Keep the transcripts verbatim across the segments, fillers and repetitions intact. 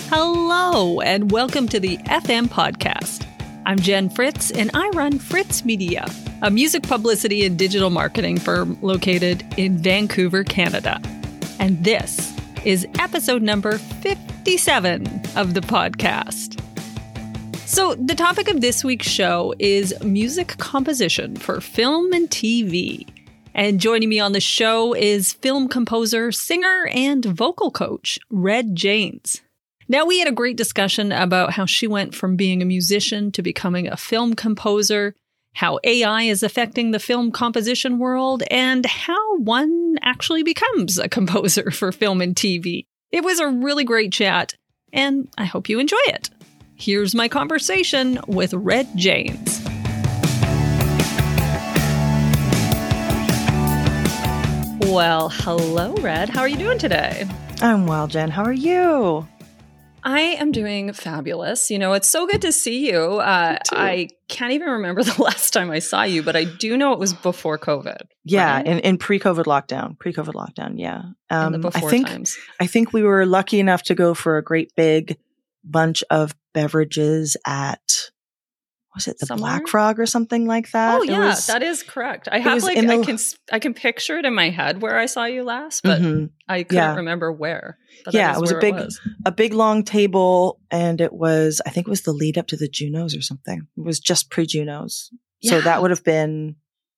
Hello, and welcome to the F M Podcast. I'm Jen Fritz, and I run Fritz Media, a music publicity and digital marketing firm located in Vancouver, Canada. And this is episode number fifty-seven of the podcast. So the topic of this week's show is music composition for film and T V. And joining me on the show is film composer, singer, and vocal coach, Red Janes. Now, we had a great discussion about how she went from being a musician to becoming a film composer, how A I is affecting the film composition world, and how one actually becomes a composer for film and T V. It was a really great chat, and I hope you enjoy it. Here's my conversation with Red Janes. Well, hello, Red. How are you doing today? I'm well, Jen. How are you? I am doing fabulous. You know, it's so good to see you. Uh, I can't even remember the last time I saw you, but I do know it was before COVID. Yeah, right? in, in pre-COVID lockdown. Pre-COVID lockdown, yeah. Um, in the before I think, times. I think we were lucky enough to go for a great big bunch of beverages at, was it the Somewhere? Black Frog or something like that? Oh, It yeah, was, that is correct. I have like, in the- I can I can picture it in my head where I saw you last, but Mhm. I couldn't Yeah. remember where. But Yeah, that is it was a where big- was. a big long table, and it was, I think it was the lead up to the Junos or something. It was just pre-Junos. So Yeah. that would have been,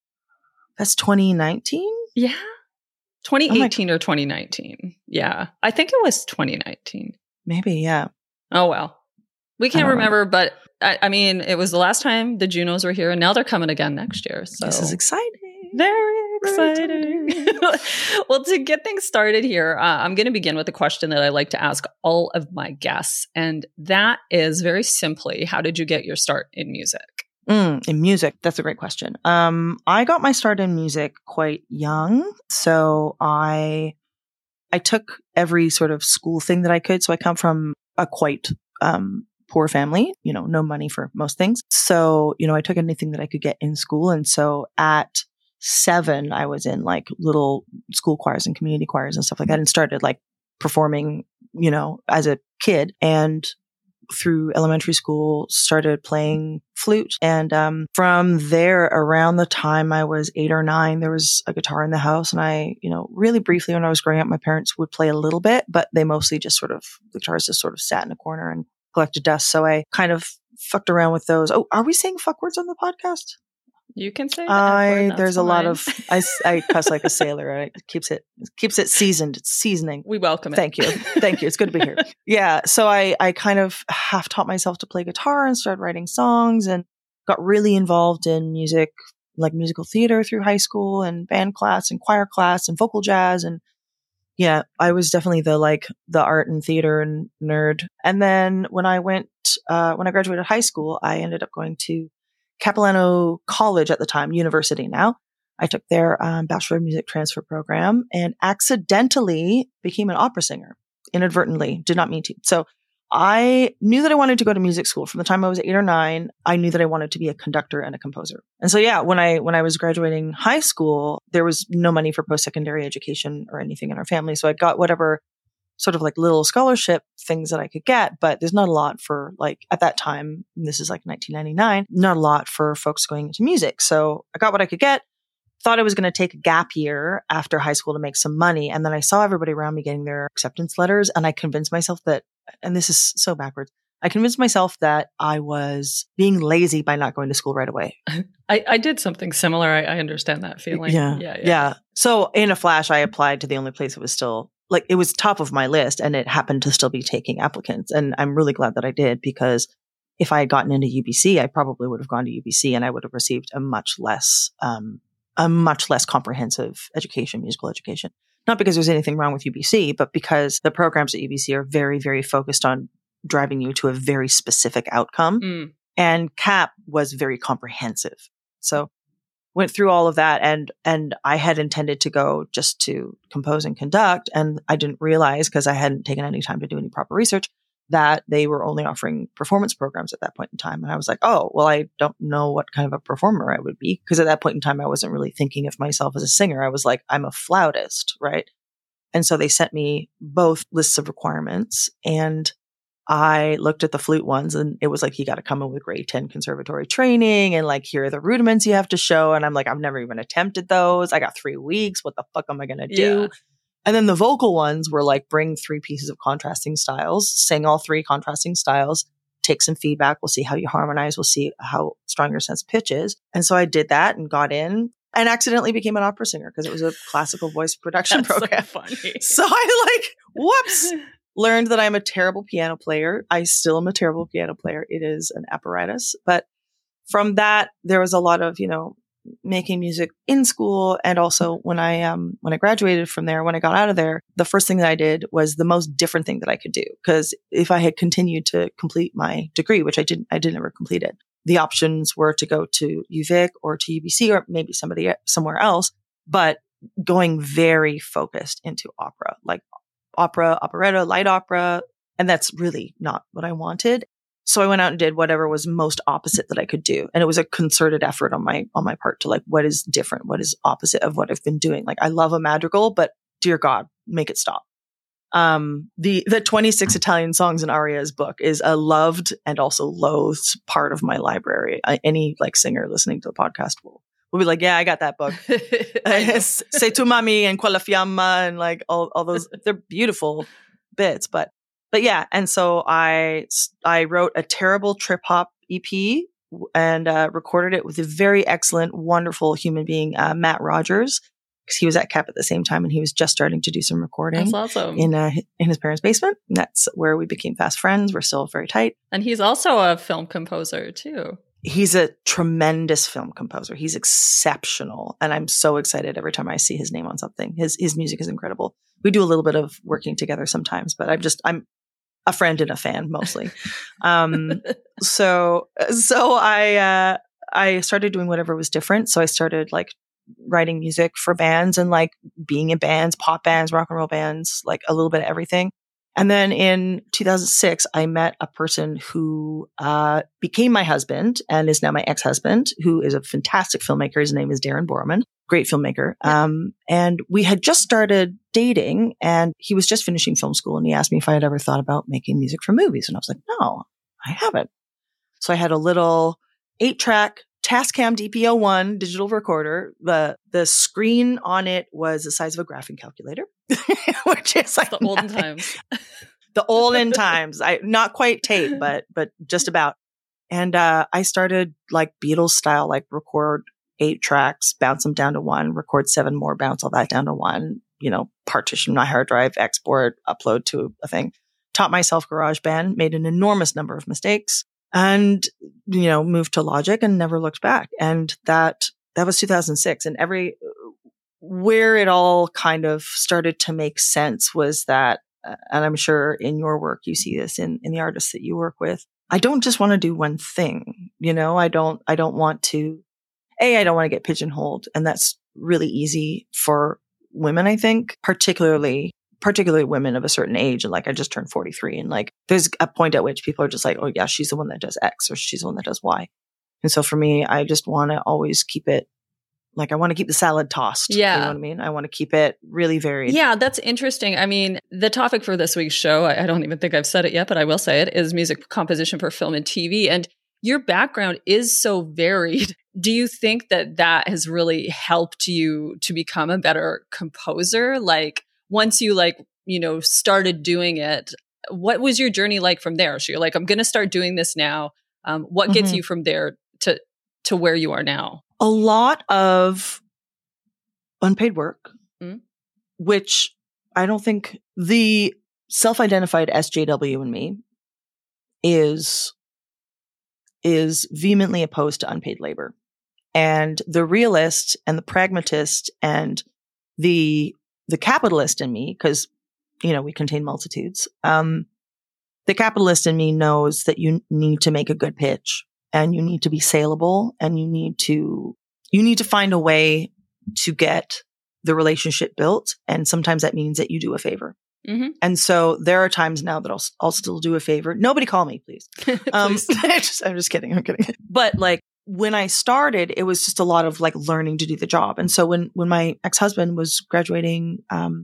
that's twenty nineteen? Yeah. twenty eighteen or twenty nineteen. Yeah. I think it was twenty nineteen. Maybe, yeah. Oh, well. We can't don't remember, but I, I mean, it was the last time the Junos were here, and now they're coming again next year. So This is exciting. very Very exciting. Well, to get things started here, uh, I'm going to begin with a question that I like to ask all of my guests. And that is very simply, how did you get your start in music? Mm, in music, that's a great question. Um, I got my start in music quite young, so I I took every sort of school thing that I could. So I come from a quite um, poor family, you know, no money for most things. So you know, I took anything that I could get in school, and so at seven, I was in like little school choirs and community choirs and stuff like that, and started like performing, you know, as a kid. And through elementary school, started playing flute. And um, from there, around the time I was eight or nine, there was a guitar in the house. And I, you know, really briefly when I was growing up, my parents would play a little bit, but they mostly just sort of, the guitars just sort of sat in a corner and collected dust. So I kind of fucked around with those. Oh, are we saying fuck words on the podcast? You can say that. I, word, there's a fine. lot of, I, s- I cuss like a sailor. Right? It keeps it, keeps it seasoned. It's seasoning. We welcome it. Thank you. Thank you. It's good to be here. Yeah. So I, I kind of half taught myself to play guitar and started writing songs and got really involved in music, like musical theater through high school and band class and choir class and vocal jazz. And yeah, I was definitely the, like the art and theater and nerd. And then when I went, uh, when I graduated high school, I ended up going to Capilano College at the time, university now. I took their um, Bachelor of Music transfer program and accidentally became an opera singer, inadvertently, did not mean to. So I knew that I wanted to go to music school from the time I was eight or nine. I knew that I wanted to be a conductor and a composer. And so, yeah, when I, when I was graduating high school, there was no money for post-secondary education or anything in our family. So I got whatever sort of like little scholarship things that I could get, but there's not a lot for like at that time, and this is like nineteen ninety-nine, not a lot for folks going into music. So I got what I could get, thought I was going to take a gap year after high school to make some money. And then I saw everybody around me getting their acceptance letters. And I convinced myself that, and this is so backwards, I convinced myself that I was being lazy by not going to school right away. I, I did something similar. I, I understand that feeling. Yeah, yeah. yeah. Yeah. So in a flash, I applied to the only place that was still like, it was top of my list and it happened to still be taking applicants. And I'm really glad that I did, because if I had gotten into U B C, I probably would have gone to U B C and I would have received a much less, um, a much less comprehensive education, musical education. Not because there's anything wrong with U B C, but because the programs at U B C are very, very focused on driving you to a very specific outcome. Mm. And C A P was very comprehensive. So went through all of that, and and I had intended to go just to compose and conduct, and I didn't realize, because I hadn't taken any time to do any proper research, that they were only offering performance programs at that point in time. And I was like, oh, well, I don't know what kind of a performer I would be, because at that point in time, I wasn't really thinking of myself as a singer. I was like, I'm a flautist, right? And so they sent me both lists of requirements, and I looked at the flute ones and it was like, you got to come in with grade ten conservatory training and like, here are the rudiments you have to show. And I'm like, I've never even attempted those. I got three weeks. What the fuck am I going to do? Yeah. And then the vocal ones were like, bring three pieces of contrasting styles, sing all three contrasting styles, take some feedback. We'll see how you harmonize. We'll see how strong your sense of pitch is. And so I did that and got in and accidentally became an opera singer because it was a classical voice production That's program. So funny. So I like, whoops. Learned that I'm a terrible piano player. I still am a terrible piano player. It is an apparatus. But from that, there was a lot of, you know, making music in school. And also when I, um, when I graduated from there, when I got out of there, the first thing that I did was the most different thing that I could do. Cause if I had continued to complete my degree, which I didn't, I did never complete it, the options were to go to U V I C or to U B C or maybe somebody somewhere else, but going very focused into opera, like opera, operetta, light opera. And that's really not what I wanted. So I went out and did whatever was most opposite that I could do. And it was a concerted effort on my, on my part to like, what is different? What is opposite of what I've been doing? Like I love a madrigal, but dear God, make it stop. Um, the, the twenty-six Italian songs in Aria's book is a loved and also loathed part of my library. I, any like singer listening to the podcast will, will be like, yeah, I got that book. Sei tu mami and Quella Fiamma and like all, all those, they're beautiful bits, but, but yeah. And so I, I wrote a terrible trip hop E P and, uh, recorded it with a very excellent, wonderful human being, uh, Matt Rogers. Because he was at C A P at the same time and he was just starting to do some recording. That's awesome. In uh, in his parents' basement. And that's where we became fast friends. We're still very tight. And he's also a film composer too. He's a tremendous film composer. He's exceptional. And I'm so excited every time I see his name on something. His his music is incredible. We do a little bit of working together sometimes, but I'm just, I'm a friend and a fan mostly. um, so, so I, uh, I started doing whatever was different. So I started like writing music for bands and like being in bands, pop bands, rock and roll bands, like a little bit of everything. And then in two thousand six, I met a person who uh, became my husband and is now my ex-husband, who is a fantastic filmmaker. His name is Darren Borman, great filmmaker. Um, and we had just started dating and he was just finishing film school. And he asked me if I had ever thought about making music for movies. And I was like, no, I haven't. So I had a little eight track Tascam D P O one digital recorder. The the screen on it was the size of a graphing calculator, which is like the olden times. The olden times. I not quite tape, but but just about. And uh, I started like Beatles style, like record eight tracks, bounce them down to one, record seven more, bounce all that down to one. You know, partition my hard drive, export, upload to a thing. Taught myself GarageBand, made an enormous number of mistakes. And, you know, moved to Logic and never looked back. And that, that was two thousand six. And every, where it all kind of started to make sense was that, uh, and I'm sure in your work, you see this in, in the artists that you work with. I don't just want to do one thing. You know, I don't, I don't want to, A, I don't want to get pigeonholed. And that's really easy for women, I think, particularly particularly women of a certain age. And like, I just turned forty-three and like, there's a point at which people are just like, oh yeah, she's the one that does X or she's the one that does Y. And so for me, I just want to always keep it, like, I want to keep the salad tossed. Yeah. You know what I mean? I want to keep it really varied. Yeah, that's interesting. I mean, the topic for this week's show, I, I don't even think I've said it yet, but I will say it, is music composition for film and T V. And your background is so varied. Do you think that that has really helped you to become a better composer? Like, once you like, you know, started doing it, what was your journey like from there? So you're like, I'm going to start doing this now. Um, what gets mm-hmm. you from there to, to where you are now? A lot of unpaid work, mm-hmm. which I don't think the self-identified S J W in me is, is vehemently opposed to unpaid labor. And the realist and the pragmatist and the the capitalist in me, because, you know, we contain multitudes. Um, the capitalist in me knows that you need to make a good pitch and you need to be saleable and you need to, you need to find a way to get the relationship built. And sometimes that means that you do a favor. Mm-hmm. And so there are times now that I'll, I'll still do a favor. Nobody call me, please. Um, please. just, I'm just kidding. I'm kidding. But like, when I started, it was just a lot of like learning to do the job. And so when, when my ex-husband was graduating, um,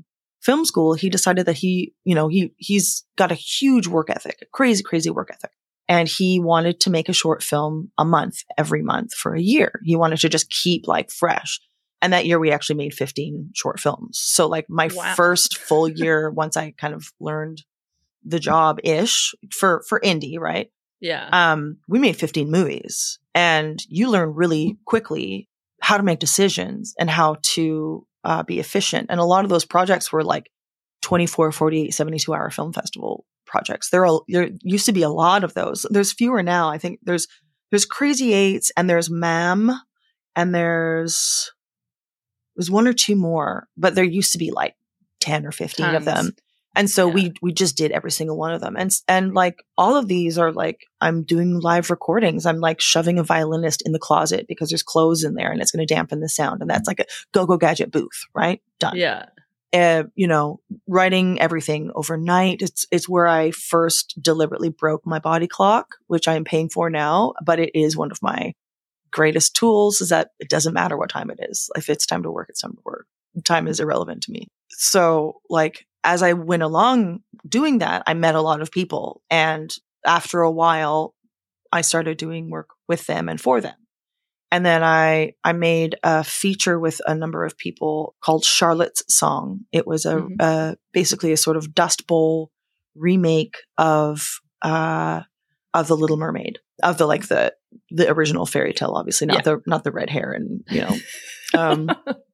film school, he decided that he, you know, he, he's got a huge work ethic, a crazy, crazy work ethic. And he wanted to make a short film a month, every month for a year. He wanted to just keep like fresh. And that year we actually made fifteen short films. So like my Wow. first full year, once I kind of learned the job ish for, for indie, right? Yeah. Um, we made fifteen movies, and you learn really quickly how to make decisions and how to uh, be efficient. And a lot of those projects were like twenty-four, forty-eight, seventy-two hour film festival projects. There are, there used to be a lot of those. There's fewer now. I think there's, there's Crazy Eights, and there's M A M, and there's, there's one or two more, but there used to be like ten or fifteen Tons. of them. And so Yeah. we, we just did every single one of them. And, and like all of these are like, I'm doing live recordings. I'm like shoving a violinist in the closet because there's clothes in there and it's going to dampen the sound. And that's like a go-go gadget booth, right? Done. Yeah. Uh, you know, writing everything overnight. It's, it's where I first deliberately broke my body clock, which I am paying for now, but it is one of my greatest tools, is that it doesn't matter what time it is. If it's time to work, it's time to work. Time is irrelevant to me. So like, as I went along doing that, I met a lot of people. And after a while, I started doing work with them and for them. And then I, I made a feature with a number of people called Charlotte's Song. It was a, Mhm. uh, basically a sort of Dust Bowl remake of, uh, of The Little Mermaid, of the, like the, the original fairy tale, obviously, not Yeah. the, not the red hair and, you know, um,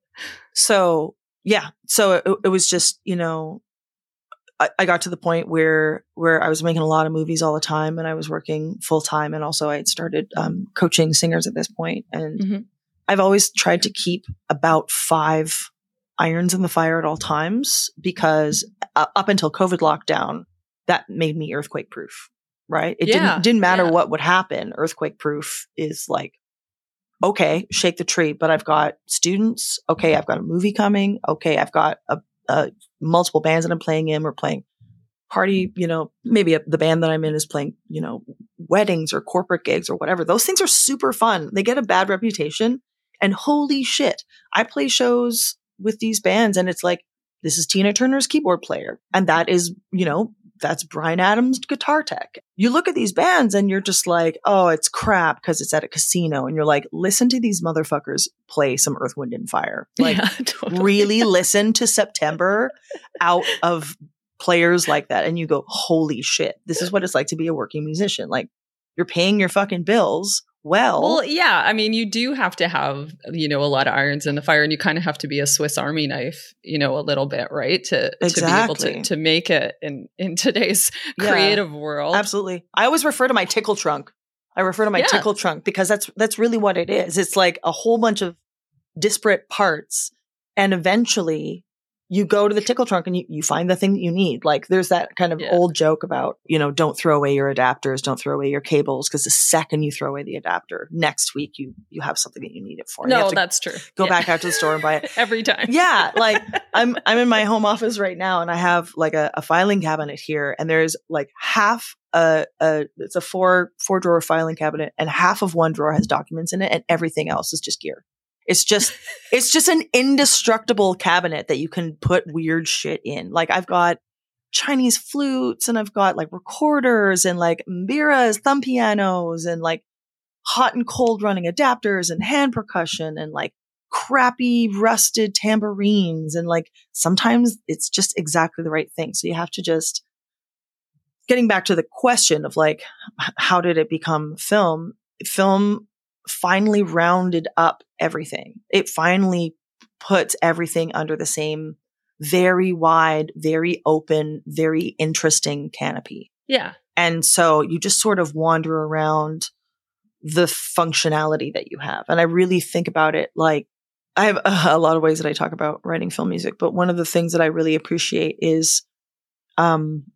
so yeah, so it, it was just, you know, I, I got to the point where, where I was making a lot of movies all the time, and I was working full time. And also I had started, um, coaching singers at this point. And Mhm. I've always tried to keep about five irons in the fire at all times, because uh, up until COVID lockdown, that made me earthquake proof, right? It Yeah, didn't, didn't matter yeah. what would happen. Earthquake proof is like, okay, shake the tree, but I've got students. Okay. I've got a movie coming. Okay. I've got a, a multiple bands that I'm playing in. We're playing party, you know, maybe a, the band that I'm in is playing, you know, weddings or corporate gigs or whatever. Those things are super fun. They get a bad reputation, and holy shit, I play shows with these bands and it's like, this is Tina Turner's keyboard player. And that is, you know, that's Bryan Adams' guitar tech. You look at these bands and you're just like, oh, it's crap because it's at a casino. And you're like, listen to these motherfuckers play some Earth, Wind and Fire. Like, Yeah, totally. really listen to September out of players like that. And you go, holy shit, this is what it's like to be a working musician. Like, you're paying your fucking bills. Well, Well, yeah. I mean, you do have to have, you know, a lot of irons in the fire, and you kind of have to be a Swiss Army knife, you know, a little bit, right? To, to be able Exactly. to, to make it in, in today's Yeah. creative world. absolutely. I always refer to my tickle trunk. I refer to my Yeah. tickle trunk because that's, that's really what it is. It's like a whole bunch of disparate parts. And eventually you go to the tickle trunk and you, you find the thing that you need. Like, there's that kind of Yeah. old joke about, you know, don't throw away your adapters, don't throw away your cables, because the second you throw away the adapter, next week you, you have something that you need it for. You No, have to that's true. go Yeah. back out to the store and buy it. Every time. Yeah, like I'm I'm in my home office right now, and I have like a, a filing cabinet here, and there's like half a, a it's a four four drawer filing cabinet, and half of one drawer has documents in it, and everything else is just gear. It's just it's just an indestructible cabinet that you can put weird shit in. Like, I've got Chinese flutes, and I've got like recorders, and like mbiras, thumb pianos, and like hot and cold running adapters, and hand percussion, and like crappy rusted tambourines. And like, sometimes it's just exactly the right thing. So you have to just, getting back to the question of like, how did it become film? Film finally rounded up everything. It finally puts everything under the same very wide, very open, very interesting canopy. Yeah. And so you just sort of wander around the functionality that you have. And I really think about it like, I have a, a lot of ways that I talk about writing film music, but one of the things that I really appreciate is, um,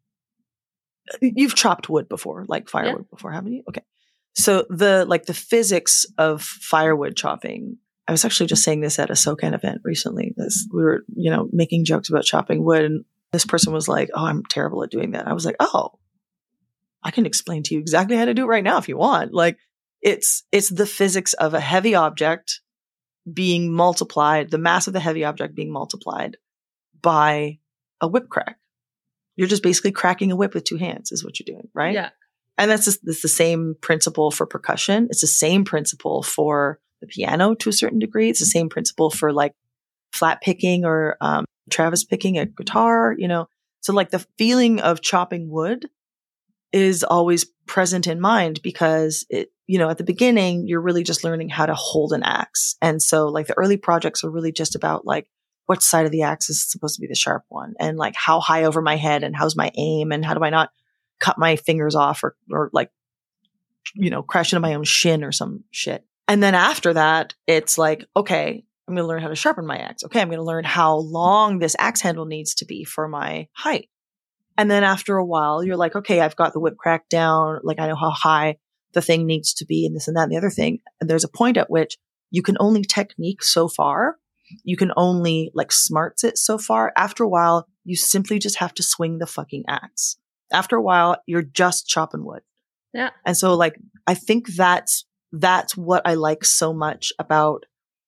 you've chopped wood before, like firewood Yeah. before, haven't you? Okay. So the, like the physics of firewood chopping, I was actually just saying this at a SoCan event recently. This, we were, you know, making jokes about chopping wood, and this person was like, oh, I'm terrible at doing that. I was like, oh, I can explain to you exactly how to do it right now if you want. Like, it's, it's the physics of a heavy object being multiplied, the mass of the heavy object being multiplied by a whip crack. You're just basically cracking a whip with two hands is what you're doing, right? Yeah. And that's just, it's the same principle for percussion. It's the same principle for the piano to a certain degree. It's the same principle for like flat picking or um, Travis picking a guitar, you know. So like the feeling of chopping wood is always present in mind because it, you know, at the beginning, you're really just learning how to hold an axe. And so like the early projects are really just about like, what side of the axe is supposed to be the sharp one? And like how high over my head and how's my aim and how do I not cut my fingers off or, or like, you know, crash into my own shin or some shit. And then after that, it's like, okay, I'm going to learn how to sharpen my axe. Okay, I'm going to learn how long this axe handle needs to be for my height. And then after a while, you're like, okay, I've got the whip crack down. Like I know how high the thing needs to be and this and that and the other thing. And there's a point at which you can only technique so far. You can only like smarts it so far. After a while, you simply just have to swing the fucking axe. After a while, you're just chopping wood. Yeah. And so like, I think that's, that's what I like so much about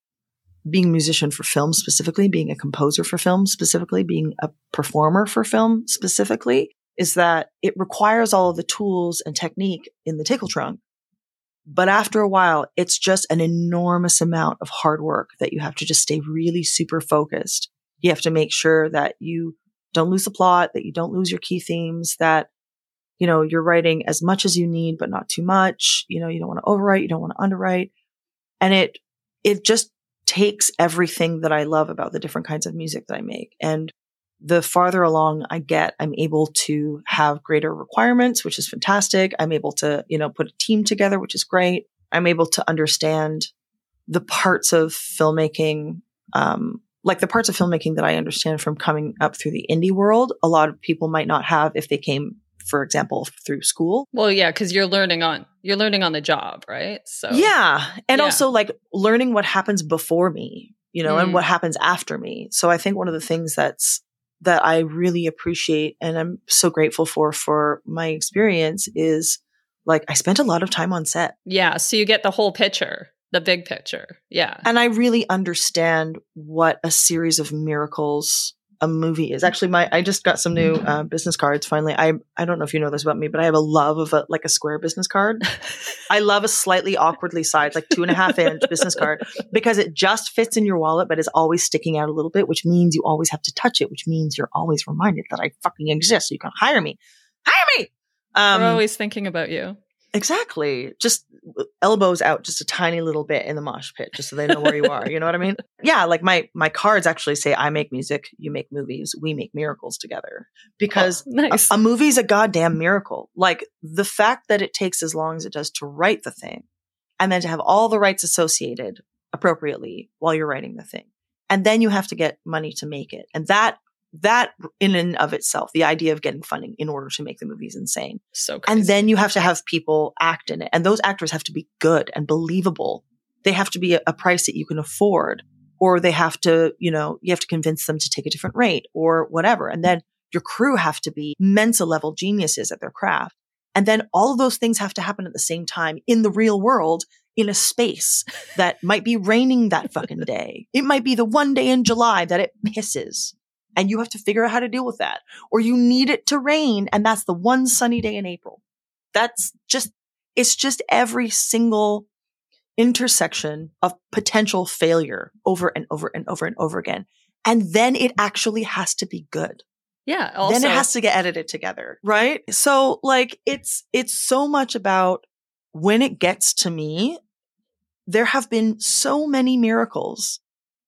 being a musician for film specifically, being a composer for film specifically, being a performer for film specifically, is that it requires all of the tools and technique in the tickle trunk. But after a while, it's just an enormous amount of hard work that you have to just stay really super focused. You have to make sure that you don't lose the plot, that you don't lose your key themes, that, you know, you're writing as much as you need, but not too much. You know, you don't want to overwrite, you don't want to underwrite. And it, it just takes everything that I love about the different kinds of music that I make. And the farther along I get, I'm able to have greater requirements, which is fantastic. I'm able to, you know, put a team together, which is great. I'm able to understand the parts of filmmaking, um, like the parts of filmmaking that I understand from coming up through the indie world. A lot of people might not have if they came, for example, through school. Well, yeah, because you're learning on you're learning on the job, right? So yeah, and yeah. also like learning what happens before me, you know, mm. and what happens after me. So I think one of the things that's that I really appreciate and I'm so grateful for for my experience is like I spent a lot of time on set. Yeah, so you get the whole picture, the big picture. Yeah, and I really understand what a series of miracles a movie is. Actually, my I just got some new uh, business cards. Finally, I I don't know if you know this about me, but I have a love of a like a square business card. I love a slightly awkwardly sized, like two and a half inch business card because it just fits in your wallet, but is always sticking out a little bit, which means you always have to touch it, which means you're always reminded that I fucking exist. So you can hire me, hire me. Um, We're always thinking about you. Exactly. Just elbows out just a tiny little bit in the mosh pit, just so they know where you are. You know what I mean? Yeah. Like my, my cards actually say, I make music, you make movies, we make miracles together. Because oh, nice. a, a movie's a goddamn miracle. Like the fact that it takes as long as it does to write the thing and then to have all the rights associated appropriately while you're writing the thing. And then you have to get money to make it. And that That in and of itself, the idea of getting funding in order to make the movie is insane. So crazy. And then you have to have people act in it. And those actors have to be good and believable. They have to be a, a price that you can afford, or they have to, you know, you have to convince them to take a different rate or whatever. And then your crew have to be Mensa level geniuses at their craft. And then all of those things have to happen at the same time in the real world in a space that might be raining that fucking day. It might be the one day in July that it pisses. And you have to figure out how to deal with that. Or you need it to rain, and that's the one sunny day in April. That's just, it's just every single intersection of potential failure over and over and over and over again. And then it actually has to be good. Yeah. Also, then it has to get edited together. Right? So like, it's, it's so much about when it gets to me, there have been so many miracles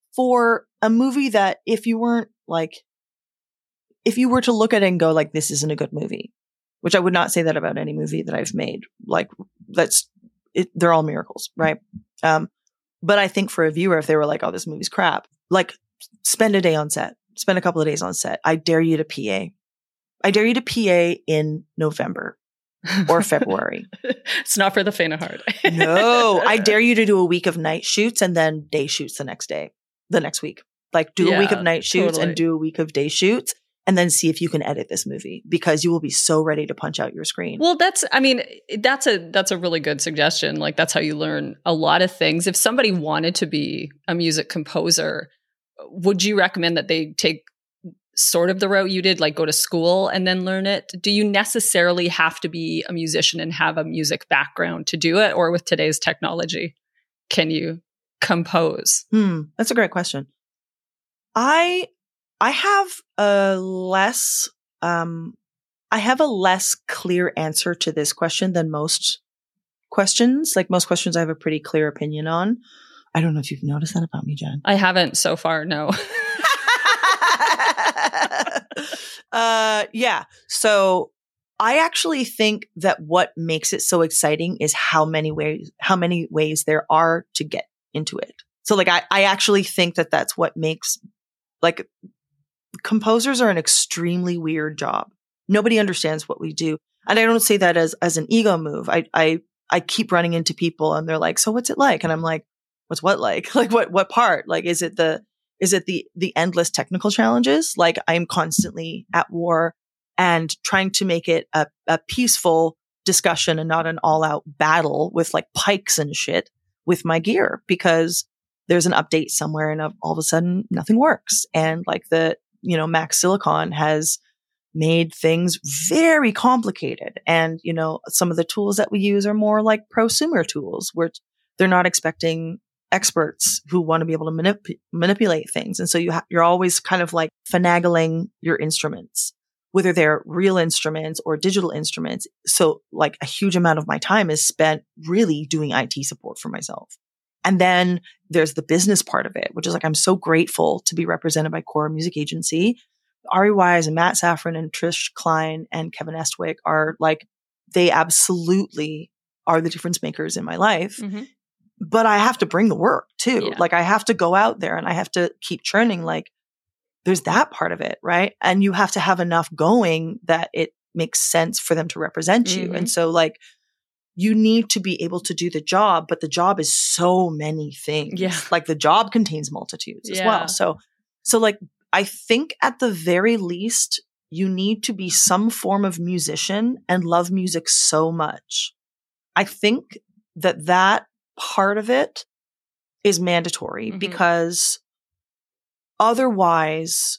for a movie that if you weren't like, if you were to look at it and go like, this isn't a good movie, which I would not say that about any movie that I've made. Like that's it, they're all miracles. Right. Um, but I think for a viewer, if they were like, oh, this movie's crap, like spend a day on set, spend a couple of days on set. I dare you to P A. I dare you to P A in November or February. It's not for the faint of heart. No, I dare you to do a week of night shoots and then day shoots the next day, the next week. Like do yeah, a week of night shoots totally. And do a week of day shoots and then see if you can edit this movie because you will be so ready to punch out your screen. Well, that's, I mean, that's a, that's a really good suggestion. Like that's how you learn a lot of things. If somebody wanted to be a music composer, would you recommend that they take sort of the route you did, like go to school and then learn it? Do you necessarily have to be a musician and have a music background to do it? Or with today's technology, can you compose? Hmm, that's a great question. I I have a less um I have a less clear answer to this question than most questions. Like most questions I have a pretty clear opinion on. I don't know if you've noticed that about me, Jen. I haven't so far, no. uh yeah. So I actually think that what makes it so exciting is how many ways how many ways there are to get into it. So like I, I actually think that that's what makes like composers are an extremely weird job. Nobody understands what we do. And I don't say that as as an ego move. I I I keep running into people and they're like, "So what's it like?" And I'm like, "What's what like? Like what what part? Like is it the is it the the endless technical challenges? Like I'm constantly at war and trying to make it a a peaceful discussion and not an all-out battle with like pikes and shit with my gear because there's an update somewhere and all of a sudden nothing works. And like the, you know, Max Silicon has made things very complicated. And, you know, some of the tools that we use are more like prosumer tools where they're not expecting experts who want to be able to manip- manipulate things. And so you ha- you're always kind of like finagling your instruments, whether they're real instruments or digital instruments. So like a huge amount of my time is spent really doing I T support for myself. And then there's the business part of it, which is like, I'm so grateful to be represented by Cora Music Agency. Ari Wise and Matt Safran and Trish Klein and Kevin Estwick are like, they absolutely are the difference makers in my life. Mm-hmm. But I have to bring the work too. Yeah. Like I have to go out there and I have to keep churning. Like there's that part of it, right? And you have to have enough going that it makes sense for them to represent mm-hmm. you. And so like, you need to be able to do the job, but the job is so many things. Yeah. Like the job contains multitudes as yeah. well. So, so like, I think at the very least, you need to be some form of musician and love music so much. I think that that part of it is mandatory mm-hmm. because otherwise,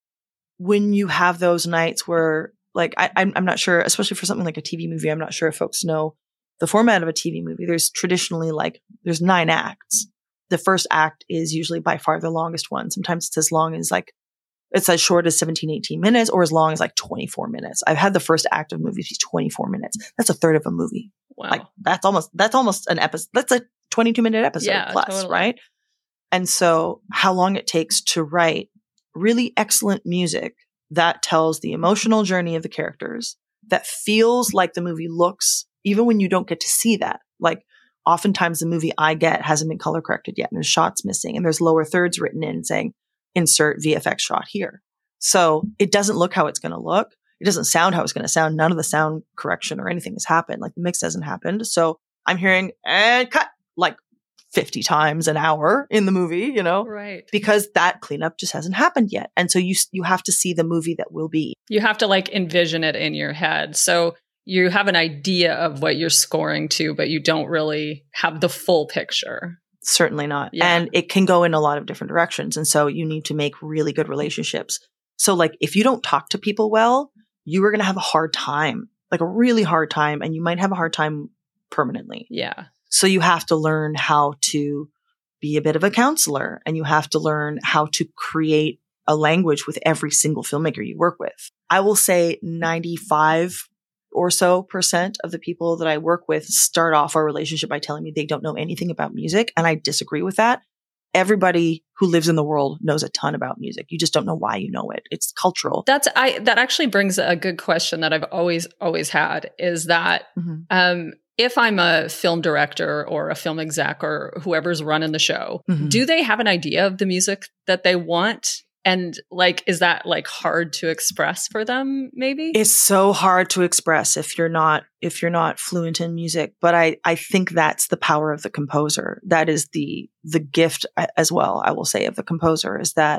when you have those nights where like, I, I'm, I'm not sure, especially for something like a T V movie, I'm not sure if folks know the format of a T V movie. There's traditionally like, there's nine acts. The first act is usually by far the longest one. Sometimes it's as long as like, it's as short as seventeen, eighteen minutes or as long as like twenty-four minutes. I've had the first act of movies be twenty-four minutes. That's a third of a movie. Wow. Like that's almost, that's almost an episode. That's a twenty-two minute episode yeah, plus, totally. Right? And so how long it takes to write really excellent music that tells the emotional journey of the characters, that feels like the movie looks, even when you don't get to see that. Like oftentimes the movie I get hasn't been color corrected yet and there's shots missing and there's lower thirds written in saying, insert V F X shot here. So it doesn't look how it's going to look. It doesn't sound how it's going to sound. None of the sound correction or anything has happened. Like the mix hasn't happened. So I'm hearing and cut like fifty times an hour in the movie, you know, right? Because that cleanup just hasn't happened yet. And so you, you have to see the movie that will be. You have to like envision it in your head. So you have an idea of what you're scoring to, but you don't really have the full picture. Certainly not. Yeah. And it can go in a lot of different directions. And so you need to make really good relationships. So like if you don't talk to people well, you are going to have a hard time, like a really hard time, and you might have a hard time permanently. Yeah. So you have to learn how to be a bit of a counselor and you have to learn how to create a language with every single filmmaker you work with. I will say ninety-five or so percent of the people that I work with start off our relationship by telling me they don't know anything about music. And I disagree with that. Everybody who lives in the world knows a ton about music. You just don't know why you know it. It's cultural. That's I that actually brings a good question that I've always, always had is that mm-hmm. um, if I'm a film director or a film exec or whoever's running the show, mm-hmm. do they have an idea of the music that they want? And like, is that like hard to express for them? Maybe it's so hard to express if you're not, if you're not fluent in music. But I, I think that's the power of the composer. That is the, the gift as well. I will say of the composer is that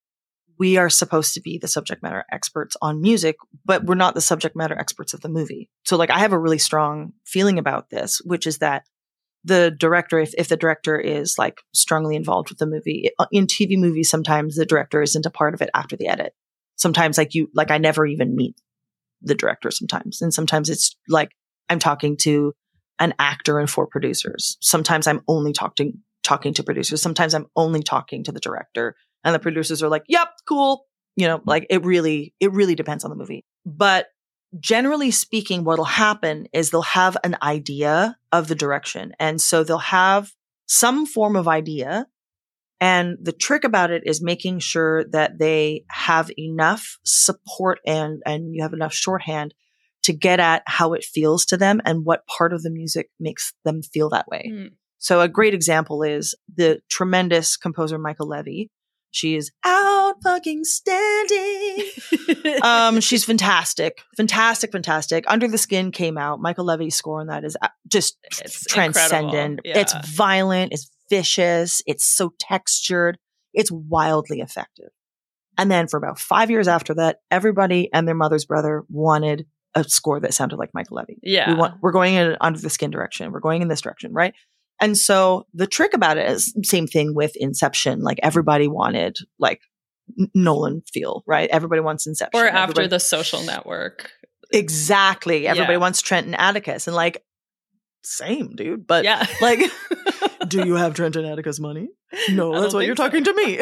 we are supposed to be the subject matter experts on music, but we're not the subject matter experts of the movie. So like, I have a really strong feeling about this, which is that the director, if, if the director is like strongly involved with the movie, in T V movies, sometimes the director isn't a part of it after the edit. Sometimes like you, like I never even meet the director sometimes. And sometimes it's like I'm talking to an actor and four producers. Sometimes I'm only talking, talking to producers. Sometimes I'm only talking to the director and the producers are like, yep, cool. You know, like it really, it really depends on the movie. But generally speaking, what'll happen is they'll have an idea of the direction. And so they'll have some form of idea. And the trick about it is making sure that they have enough support and, and you have enough shorthand to get at how it feels to them and what part of the music makes them feel that way. Mm. So a great example is the tremendous composer Michael Levy. She is out fucking standing. um, she's fantastic, fantastic, fantastic. Under the Skin came out. Michael Levy's score on that is just it's transcendent. Yeah. It's violent. It's vicious. It's so textured. It's wildly effective. And then for about five years after that, everybody and their mother's brother wanted a score that sounded like Michael Levy. Yeah. We want, we're going in Under the Skin direction. We're going in this direction, right? And so the trick about it is same thing with Inception. Like everybody wanted like Nolan feel, right? Everybody wants Inception. Or after everybody, The Social Network. Exactly. Everybody yeah. wants Trent and Atticus. And like, same dude. But yeah. like, do you have Trent and Atticus money? No, I that's why you're so. talking to me.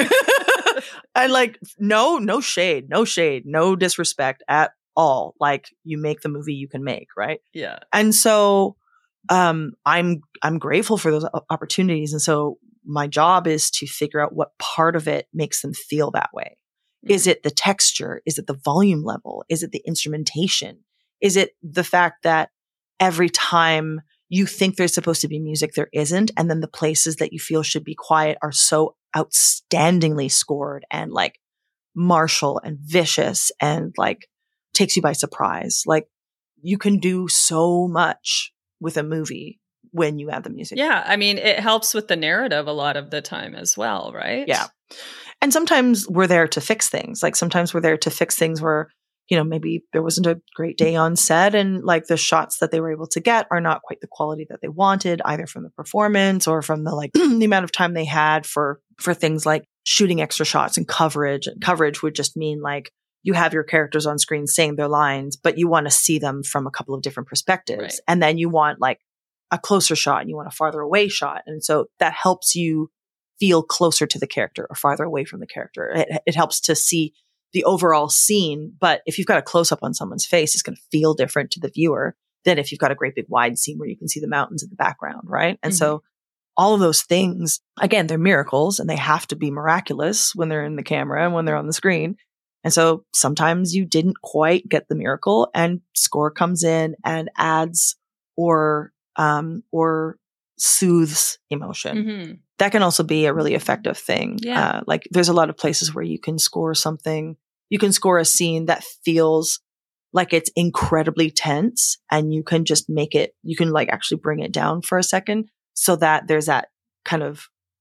And like, no, no shade, no shade, no disrespect at all. Like you make the movie you can make, right? Yeah. And so um, I'm, I'm grateful for those opportunities. And so my job is to figure out what part of it makes them feel that way. Mm-hmm. Is it the texture? Is it the volume level? Is it the instrumentation? Is it the fact that every time you think there's supposed to be music, there isn't. And then the places that you feel should be quiet are so outstandingly scored and like martial and vicious and like takes you by surprise. Like you can do so much with a movie when you add the music. Yeah. I mean, it helps with the narrative a lot of the time as well, right? Yeah. And sometimes we're there to fix things. Like sometimes we're there to fix things where, you know, maybe there wasn't a great day on set and like the shots that they were able to get are not quite the quality that they wanted, either from the performance or from the like the amount of time they had for, for things like shooting extra shots and coverage. And coverage would just mean like you have your characters on screen saying their lines, but you want to see them from a couple of different perspectives. Right. And then you want like a closer shot and you want a farther away shot. And so that helps you feel closer to the character or farther away from the character. It, it helps to see the overall scene. But if you've got a close up on someone's face, it's going to feel different to the viewer than if you've got a great big wide scene where you can see the mountains in the background. Right. And mm-hmm. so all of those things, again, they're miracles and they have to be miraculous when they're in the camera and when they're on the screen. And so sometimes you didn't quite get the miracle and score comes in and adds or, um, or soothes emotion. Mm-hmm. That can also be a really effective thing. Yeah. Uh, like there's a lot of places where you can score something, you can score a scene that feels like it's incredibly tense and you can just make it, you can like actually bring it down for a second so that there's that kind of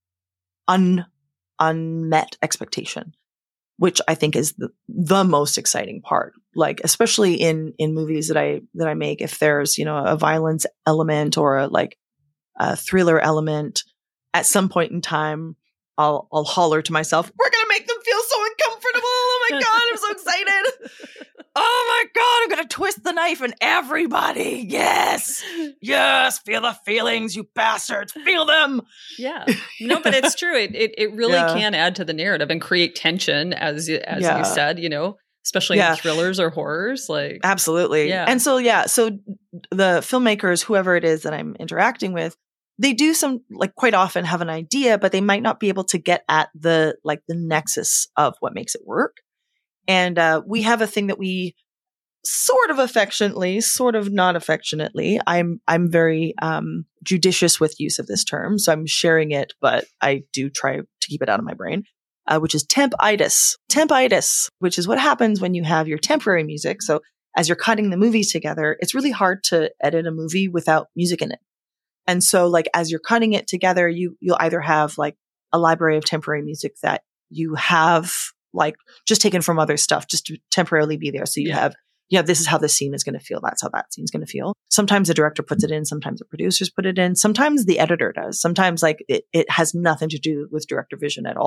un, unmet expectation, which I think is the, the most exciting part. Like, especially in, in movies that I, that I make, if there's, you know, a violence element or a like a thriller element, at some point in time, I'll, I'll holler to myself, we're going to make them feel so uncomfortable. Oh my God, I'm so excited. Oh my God, I'm going to twist the knife and everybody. Yes. Yes. Feel the feelings, you bastards. Feel them. Yeah. No, but it's true. It it, it really yeah. can add to the narrative and create tension, as, as yeah. you said, you know, especially yeah. in thrillers or horrors. Like, absolutely. Yeah. And so, yeah. So the filmmakers, whoever it is that I'm interacting with, they do some, like quite often have an idea, but they might not be able to get at the, like the nexus of what makes it work. And, uh, we have a thing that we sort of affectionately, sort of not affectionately. I'm, I'm very, um, judicious with use of this term. So I'm sharing it, but I do try to keep it out of my brain, uh, which is tempitis. Tempitis, which is what happens when you have your temporary music. So as you're cutting the movies together, it's really hard to edit a movie without music in it. And so like, as you're cutting it together, you, you'll either have like a library of temporary music that you have like just taken from other stuff just to temporarily be there. So you yeah. have, yeah, this is how this scene is going to feel. That's how that scene's going to feel. Sometimes the director puts it in. Sometimes the producers put it in. Sometimes the editor does. Sometimes like it, it has nothing to do with director vision at all.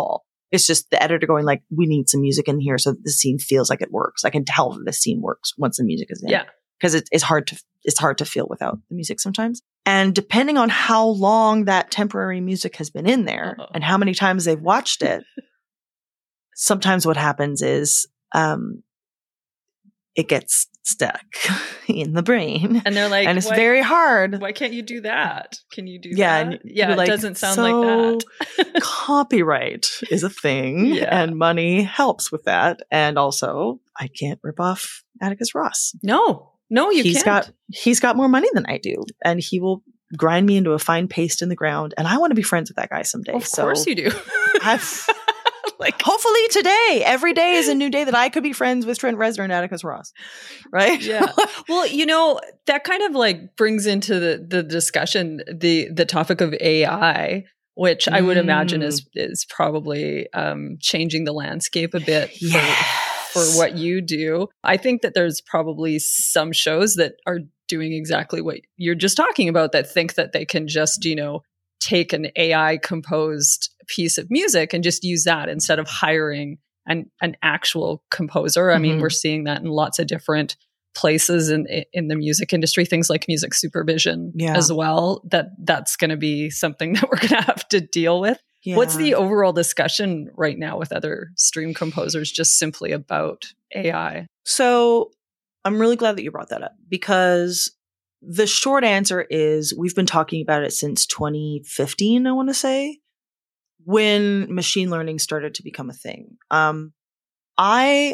It's just the editor going like, we need some music in here so that the scene feels like it works. I can tell that the scene works once the music is in. Yeah. Because it, it's hard to, it's hard to feel without the music sometimes. And depending on how long that temporary music has been in there Uh-oh. and how many times they've watched it, sometimes what happens is, um, it gets stuck in the brain. And they're like, and it's very hard. Why can't you do that? Can you do yeah, that? Yeah, it like, doesn't sound so like that. Copyright is a thing yeah. and money helps with that. And also I can't rip off Atticus Ross. No, no, you he's can't. Got, he's got more money than I do. And he will grind me into a fine paste in the ground. And I want to be friends with that guy someday. Of so course you do. I've... Like, hopefully today, every day is a new day that I could be friends with Trent Reznor and Atticus Ross. Right? Yeah. Well, you know, that kind of like brings into the, the discussion, the, the topic of A I, which I would mm. imagine is, is probably um, changing the landscape a bit for, yes. for what you do. I think that there's probably some shows that are doing exactly what you're just talking about, that think that they can just, you know, take an A I composed piece of music and just use that instead of hiring an, an actual composer. I mm-hmm. mean, we're seeing that in lots of different places in, in the music industry, things like music supervision yeah. as well, that that's going to be something that we're going to have to deal with. Yeah. What's the overall discussion right now with other stream composers just simply about A I? So I'm really glad that you brought that up, because the short answer is we've been talking about it since twenty fifteen, I want to say, when machine learning started to become a thing. Um, I,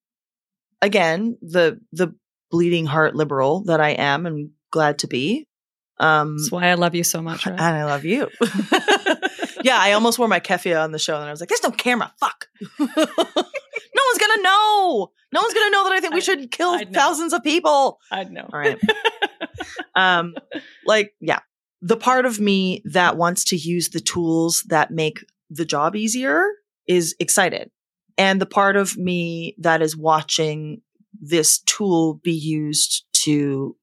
again, the the bleeding heart liberal that I am and glad to be. Um, That's why I love you so much. Right? And I love you. Yeah, I almost wore my keffia on the show and I was like, there's no camera. Fuck. No one's going to know. No one's going to know that I think we should kill thousands of people. I know. All right. um, like, yeah, the part of me that wants to use the tools that make the job easier is excited. And the part of me that is watching this tool be used to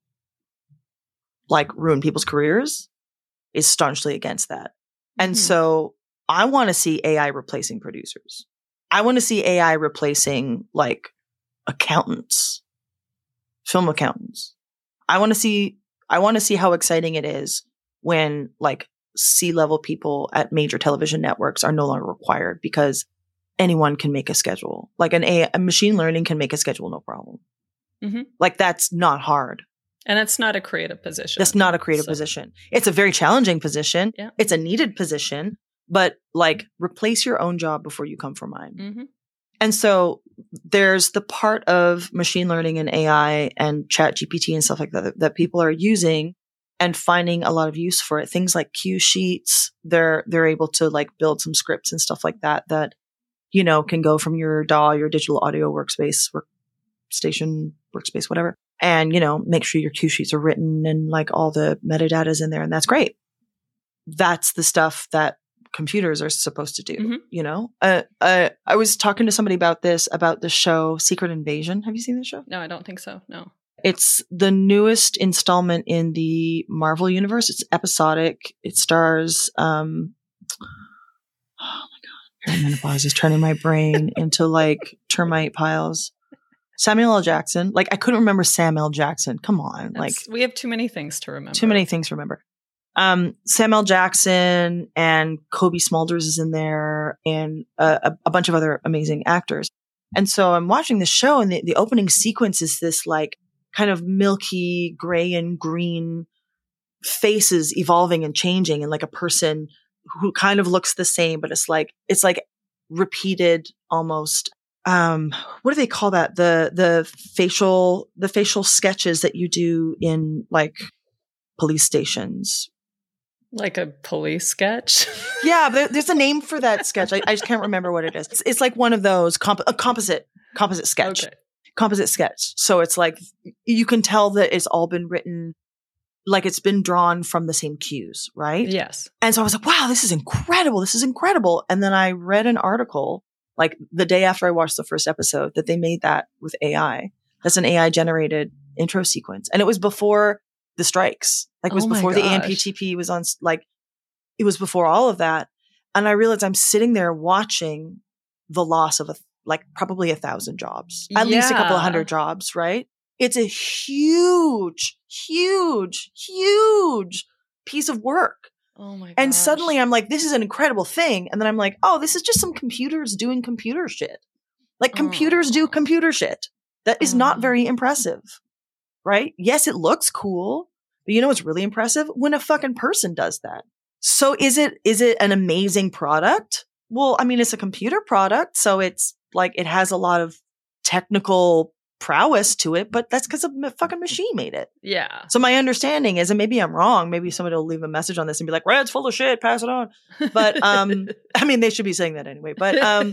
like ruin people's careers is staunchly against that. And mm-hmm. so I want to see A I replacing producers. I want to see A I replacing like accountants, film accountants. I want to see, I want to see how exciting it is when like C-level people at major television networks are no longer required because anyone can make a schedule. Like an A I, a machine learning can make a schedule, no problem. Mm-hmm. Like that's not hard. And it's not a creative position. That's not a creative so. position. It's a very challenging position. Yeah. It's a needed position, but like replace your own job before you come for mine. Mm-hmm. And so there's the part of machine learning and A I and Chat G P T and stuff like that that people are using and finding a lot of use for it. Things like cue sheets, they're they're able to like build some scripts and stuff like that that, you know, can go from your D A W, your digital audio workspace, workstation, workspace, whatever. And, you know, make sure your cue sheets are written and like all the metadata is in there. And that's great. That's the stuff that computers are supposed to do, mm-hmm. you know? Uh, uh, I was talking to somebody about this, about the show Secret Invasion. Have you seen the show? No, I don't think so. No. It's the newest installment in the Marvel universe. It's episodic. It stars, um, oh my God, perimenopause is turning my brain into like termite piles. Samuel L. Jackson. Like, I couldn't remember Sam L. Jackson. Come on. Like, That's, we have too many things to remember. Too many things to remember. Um, Sam L. Jackson and Kobe Smulders is in there and a, a bunch of other amazing actors. And so I'm watching this show and the, the opening sequence is this like kind of milky gray and green faces evolving and changing and like a person who kind of looks the same, but it's like, it's like repeated almost. Um, what do they call that? The, the facial, the facial sketches that you do in like police stations. Like a police sketch? Yeah, there, there's a name for that sketch. I, I just can't remember what it is. It's, it's like one of those comp- a composite, composite sketch, okay. composite sketch. So it's like, you can tell that it's all been written, like it's been drawn from the same cues, right? Yes. And so I was like, wow, this is incredible. This is incredible. And then I read an article like the day after I watched the first episode that they made that with A I. That's an A I generated intro sequence. And it was before the strikes. Like it was oh before the gosh. A M P T P was on, like it was before all of that. And I realized I'm sitting there watching the loss of a, like probably a thousand jobs, at Yeah. least a couple of hundred jobs, right? It's a huge, huge, huge piece of work. Oh my god. And suddenly I'm like, this is an incredible thing. And then I'm like, oh, this is just some computers doing computer shit. Like computers Oh. do computer shit. That is Oh. not very impressive, right? Yes, it looks cool, but you know what's really impressive? When a fucking person does that. So is it, is it an amazing product? Well, I mean, it's a computer product, so it's like, it has a lot of technical prowess to it, but that's because a m- fucking machine made it. Yeah. So my understanding is, and maybe I'm wrong, maybe somebody will leave a message on this and be like, Red's full of shit, pass it on. But, um, I mean, they should be saying that anyway, but, um,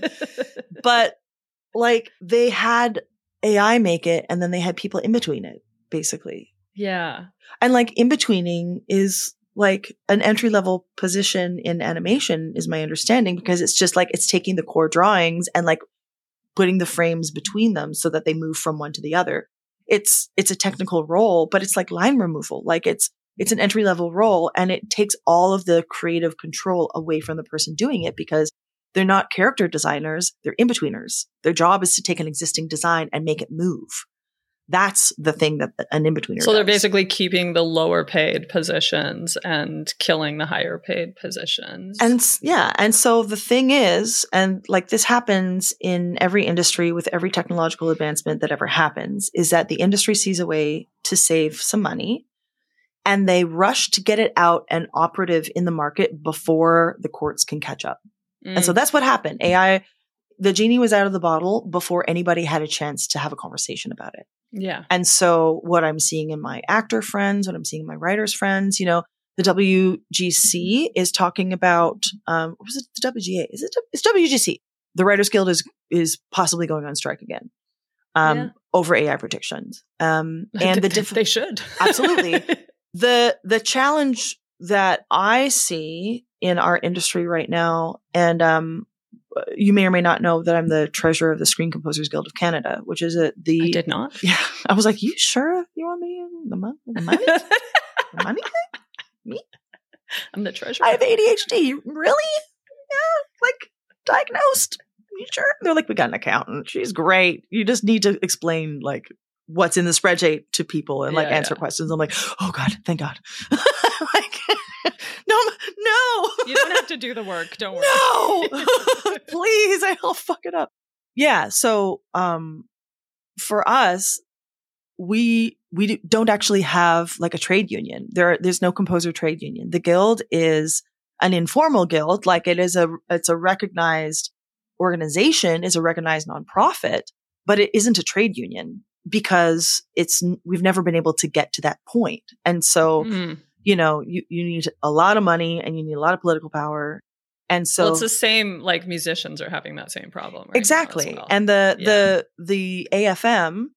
but like they had A I make it and then they had people in between it, basically. Yeah. And like in betweening is like an entry level position in animation is my understanding, because it's just like, it's taking the core drawings and like putting the frames between them so that they move from one to the other. It's, it's a technical role, but it's like line removal. Like it's, it's an entry level role, and it takes all of the creative control away from the person doing it, because they're not character designers. They're in-betweeners. Their job is to take an existing design and make it move. That's the thing that an in-betweener So they're does. basically keeping the lower paid positions and killing the higher paid positions. And s- yeah. And so the thing is, and like this happens in every industry with every technological advancement that ever happens, is that the industry sees a way to save some money and they rush to get it out and operative in the market before the courts can catch up. Mm. And so that's what happened. A I, the genie was out of the bottle before anybody had a chance to have a conversation about it. Yeah. And so what I'm seeing in my actor friends, what I'm seeing in my writers friends, you know, the W G C is talking about, um, what was it? The W G A? Is it? It's W G C. The Writers Guild is, is possibly going on strike again, um, Yeah. over A I predictions. Um, and the diff- they should. Absolutely. the, the challenge that I see in our industry right now, and, um, you may or may not know that I'm the treasurer of the Screen Composers Guild of Canada, which is a, the, I did not. yeah. I was like, you sure you want me in the money? The money? The money thing? Me? I'm the treasurer. I have A D H D. Really? Yeah. Like diagnosed. You sure? They're like, we got an accountant. She's great. You just need to explain like what's in the spreadsheet to people and like Yeah, answer yeah. questions. I'm like, oh God, thank God. Like, no, no. You don't have to do the work. Don't worry. No, please. I'll fuck it up. Yeah. So, um, for us, we, we do- don't actually have like a trade union. There, there's no composer trade union. The guild is an informal guild. Like it is a, it's a recognized organization, is a recognized nonprofit, but it isn't a trade union because it's, we've never been able to get to that point. And so, Mm. you know, you, you need a lot of money and you need a lot of political power. And so Well, it's the same, like musicians are having that same problem. Right now exactly. as well. And the, Yeah. the, the A F M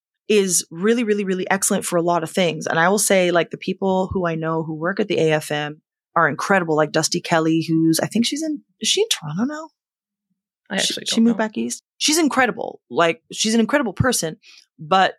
is really, really, really excellent for a lot of things. And I will say like the people who I know who work at the A F M are incredible. Like Dusty Kelly, who's, I think she's in, is she in Toronto now? I actually she, don't she moved know. back east. She's incredible. Like she's an incredible person, but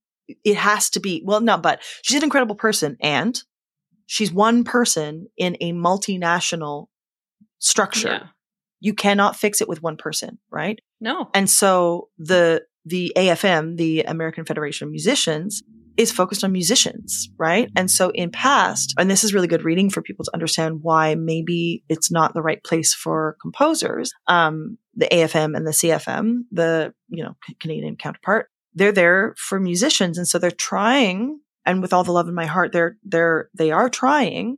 it has to be, well, not, but she's an incredible person and she's one person in a multinational structure. Yeah. You cannot fix it with one person, right? No. And so the, the A F M, the American Federation of Musicians, is focused on musicians, right? And so in past, and this is really good reading for people to understand why maybe it's not the right place for composers. Um, the A F M and the C F M, the, you know, Canadian counterpart, they're there for musicians. And so they're trying, and with all the love in my heart, they're, they're, they are trying,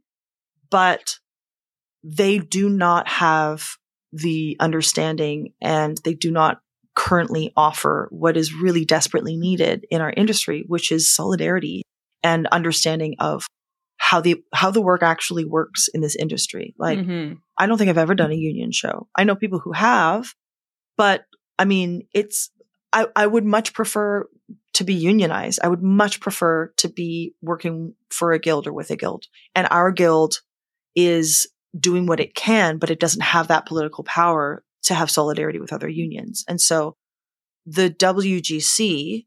but they do not have the understanding and they do not currently offer what is really desperately needed in our industry, which is solidarity and understanding of how the, how the work actually works in this industry. Like, Mhm. I don't think I've ever done a union show. I know people who have, but I mean, it's, I, I would much prefer to be unionized. I would much prefer to be working for a guild or with a guild. And our guild is doing what it can, but it doesn't have that political power to have solidarity with other unions. And so the W G C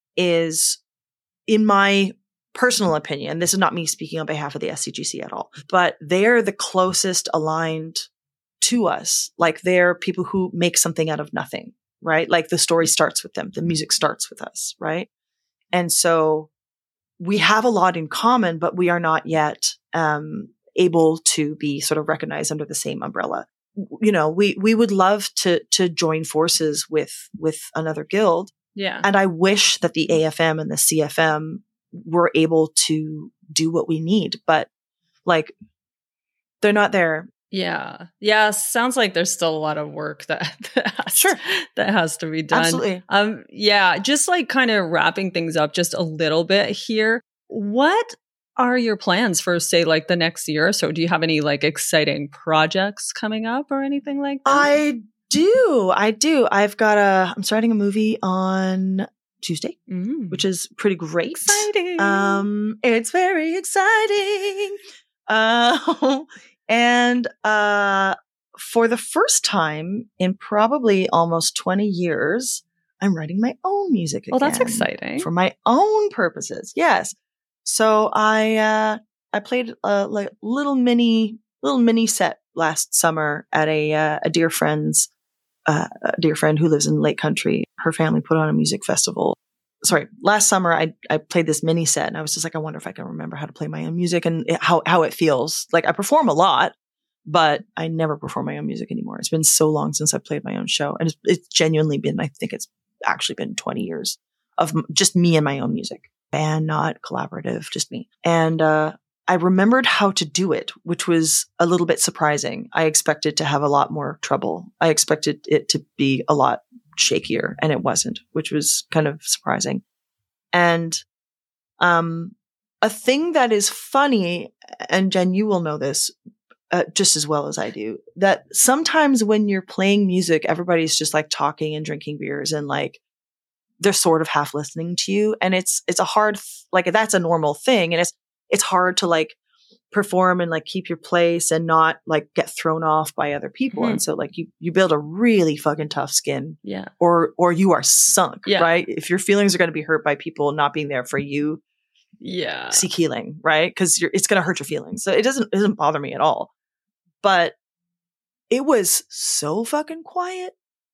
is, in my personal opinion, this is not me speaking on behalf of the S C G C at all, but they're the closest aligned to us. Like they're people who make something out of nothing, right? Like the story starts with them. The music starts with us, right? And so we have a lot in common, but we are not yet um, able to be sort of recognized under the same umbrella. You know, we we would love to to join forces with with another guild. Yeah. And I wish that the A F M and the C F M were able to do what we need, but like they're not there. Yeah. Yeah. Sounds like there's still a lot of work that, that, has, Sure. that has to be done. Absolutely. Um, yeah. Just like kind of wrapping things up just a little bit here. What are your plans for, say, like the next year or so? Do you have any like exciting projects coming up or anything like that? I do. I do. I've got a, I'm starting a movie on Tuesday, mm. which is pretty great. Exciting. Um, it's very exciting. Uh, and, uh, for the first time in probably almost twenty years, I'm writing my own music again. Oh, that's exciting. For my own purposes. Yes. So I, uh, I played a like little mini, little mini set last summer at a, uh, a dear friend's, uh, a dear friend who lives in Lake Country. Her family put on a music festival. Sorry, last summer I, I played this mini set and I was just like, I wonder if I can remember how to play my own music and it, how, how it feels. Like I perform a lot, but I never perform my own music anymore. It's been so long since I played my own show. And it's, it's genuinely been, I think it's actually been twenty years of m- just me and my own music. Band, not collaborative, just me. And, uh, I remembered how to do it, which was a little bit surprising. I expected to have a lot more trouble. I expected it to be a lot shakier, and it wasn't, which was kind of surprising. And um, a thing that is funny, and Jen, you will know this uh, just as well as I do, that sometimes when you're playing music, everybody's just like talking and drinking beers and like they're sort of half listening to you. And it's it's a hard, like that's a normal thing. And it's it's hard to like perform and like keep your place and not like get thrown off by other people. Mm-hmm. And so like you, you build a really fucking tough skin. Yeah. Or, or you are sunk, yeah. right? If your feelings are going to be hurt by people not being there for you, yeah, seek healing, right? Cause you're, it's going to hurt your feelings. So it doesn't, it doesn't bother me at all, but it was so fucking quiet.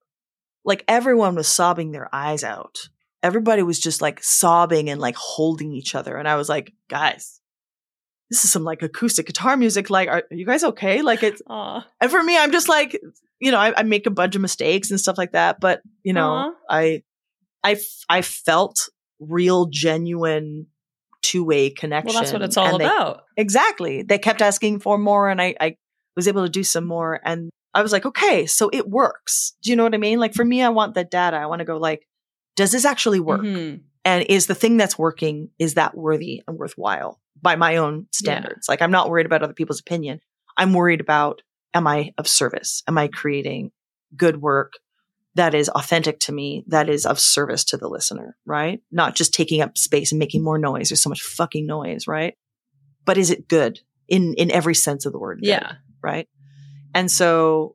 Like everyone was sobbing their eyes out. Everybody was just like sobbing and like holding each other. And I was like, guys, this is some like acoustic guitar music. Like, are, are you guys okay? Like it's, Aww. And for me, I'm just like, you know, I, I make a bunch of mistakes and stuff like that. But, you know, Aww. I, I, I felt real, genuine two-way connection. Well, that's what it's all they, about. Exactly. They kept asking for more and I, I was able to do some more. And I was like, okay, so it works. Do you know what I mean? Like for me, I want the data. I want to go like, does this actually work? Mm-hmm. And is the thing that's working, is that worthy and worthwhile by my own standards? Yeah. Like I'm not worried about other people's opinion. I'm worried about, am I of service? Am I creating good work that is authentic to me, that is of service to the listener, right? Not just taking up space and making more noise. There's so much fucking noise, right? But is it good in, in every sense of the word? Good, yeah. Right. And so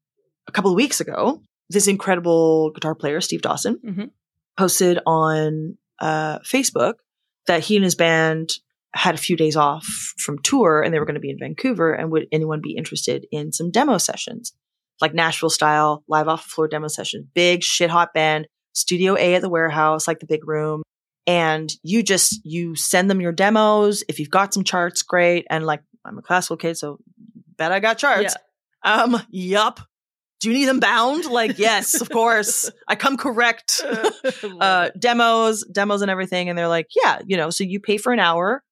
a couple of weeks ago, this incredible guitar player, Steve Dawson, mm-hmm. posted on uh, Facebook that he and his band had a few days off from tour and they were going to be in Vancouver, and would anyone be interested in some demo sessions, like Nashville style, live off the floor demo session, big shit hot band, Studio A at the warehouse, like the big room. And you just, you send them your demos. If you've got some charts, great. And like, I'm a classical kid, so bet I got charts. Yeah. Um, yup. Do you need them bound? Like, yes, of course. I come correct. uh, demos, demos and everything. And they're like, yeah, you know, so you pay for an hour.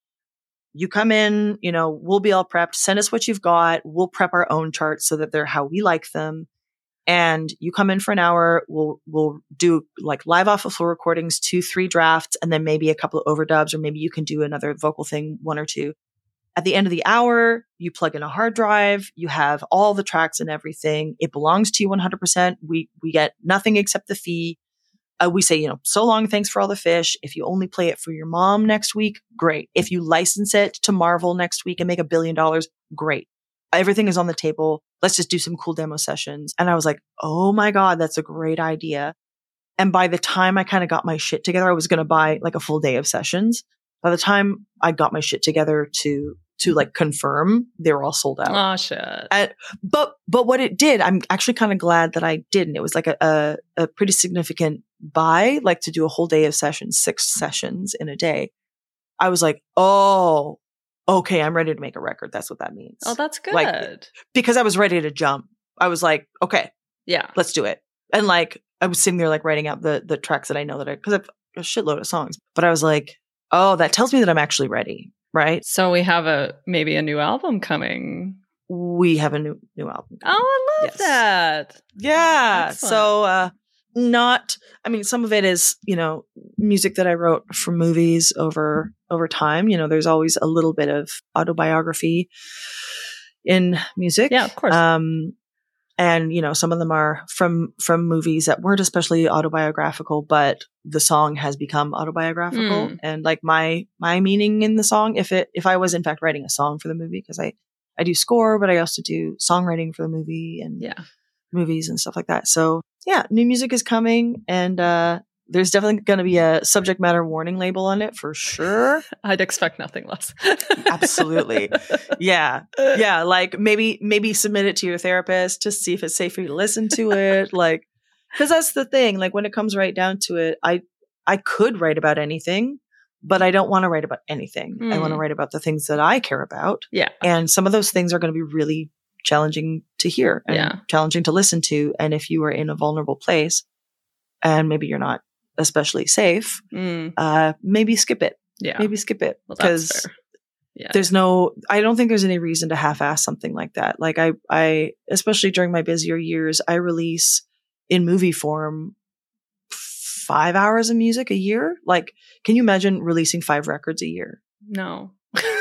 You come in, you know, we'll be all prepped. Send us what you've got. We'll prep our own charts so that they're how we like them. And you come in for an hour. We'll, we'll do like live off the floor recordings, two, three drafts, and then maybe a couple of overdubs, or maybe you can do another vocal thing, one or two. At the end of the hour, you plug in a hard drive, you have all the tracks and everything. It belongs to you one hundred percent. We, we get nothing except the fee. Uh, we say, you know, so long, thanks for all the fish. If you only play it for your mom next week, great. If you license it to Marvel next week and make a billion dollars, great. Everything is on the table. Let's just do some cool demo sessions. And I was like, oh my God, that's a great idea. And by the time I kind of got my shit together, I was going to buy like a full day of sessions. By the time I got my shit together to to like confirm, they were all sold out. Oh shit. And, but, but what it did, I'm actually kind of glad that I didn't. It was like a, a, a pretty significant buy, like to do a whole day of sessions, six sessions in a day. I was like, oh, okay, I'm ready to make a record. That's what that means. Oh, that's good. Like, because I was ready to jump. I was like, okay, yeah, let's do it. And like, I was sitting there like writing out the, the tracks that I know that I, cause I have a shitload of songs, but I was like, oh, that tells me that I'm actually ready. Right. So we have a, maybe a new album coming. We have a new, new album coming. Oh, I love yes. that. Yeah. Excellent. So, uh, not, I mean, some of it is, you know, music that I wrote for movies over, over time. You know, there's always a little bit of autobiography in music. Yeah, of course. Um, and, you know, some of them are from, from movies that weren't especially autobiographical, but the song has become autobiographical. Mm. And like my, my meaning in the song, if it, if I was in fact writing a song for the movie, because I, I do score, but I also do songwriting for the movie and yeah. movies and stuff like that. So yeah, new music is coming, and uh, there's definitely going to be a subject matter warning label on it for sure. I'd expect nothing less. Absolutely. Yeah. Yeah. Like maybe, maybe submit it to your therapist to see if it's safe for you to listen to it. Like, cause that's the thing. Like when it comes right down to it, I, I could write about anything, but I don't want to write about anything. Mm. I want to write about the things that I care about. Yeah. And some of those things are going to be really challenging to hear and yeah. challenging to listen to. And if you are in a vulnerable place and maybe you're not especially safe, mm. uh, maybe skip it. Yeah. Maybe skip it. Because well, yeah. there's no, I don't think there's any reason to half-ass something like that. Like I, I, especially during my busier years, I release in movie form five hours of music a year. Like, can you imagine releasing five records a year? No.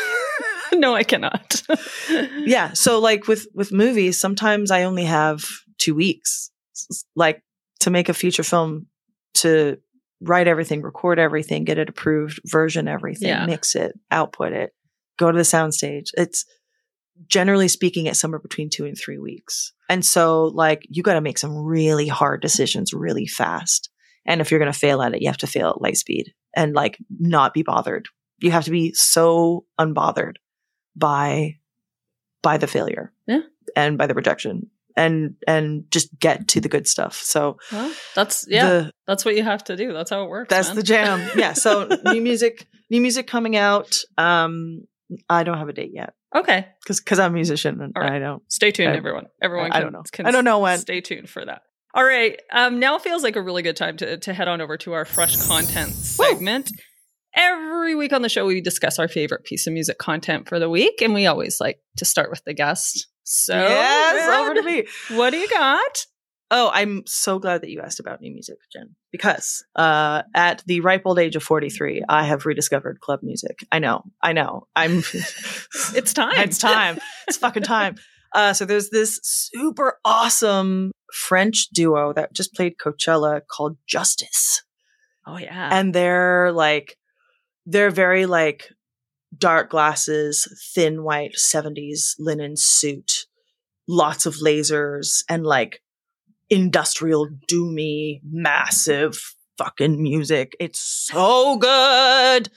No, I cannot. Yeah. So like with, with movies, sometimes I only have two weeks, like to make a feature film, to write everything, record everything, get it approved, version everything, yeah. mix it, output it, go to the soundstage. It's generally speaking at somewhere between two and three weeks. And so like you got to make some really hard decisions really fast. And if you're going to fail at it, you have to fail at light speed and like not be bothered. You have to be so unbothered by, by the failure yeah. and by the rejection and, and just get to the good stuff. So well, that's, yeah, the, that's what you have to do. That's how it works. That's man. the jam. Yeah. So new music, new music coming out. Um, I don't have a date yet. Okay. Cause, cause I'm a musician and right. I don't. Stay tuned, I, everyone. Everyone I, can, I don't know. Can I don't know when. Stay tuned for that. All right. Um, now feels like a really good time to, to head on over to our fresh content segment. Woo! Every week on the show, we discuss our favorite piece of music content for the week. And we always like to start with the guest. So yes, Red, over to me. What do you got? Oh, I'm so glad that you asked about new music, Jen, because uh, at the ripe old age of forty-three, I have rediscovered club music. I know. I know. I'm. It's time. It's time. It's fucking time. Uh, so there's this super awesome French duo that just played Coachella called Justice. Oh, yeah. And they're like, they're very like dark glasses, thin white seventies linen suit, lots of lasers and like industrial doomy, massive fucking music. It's so good.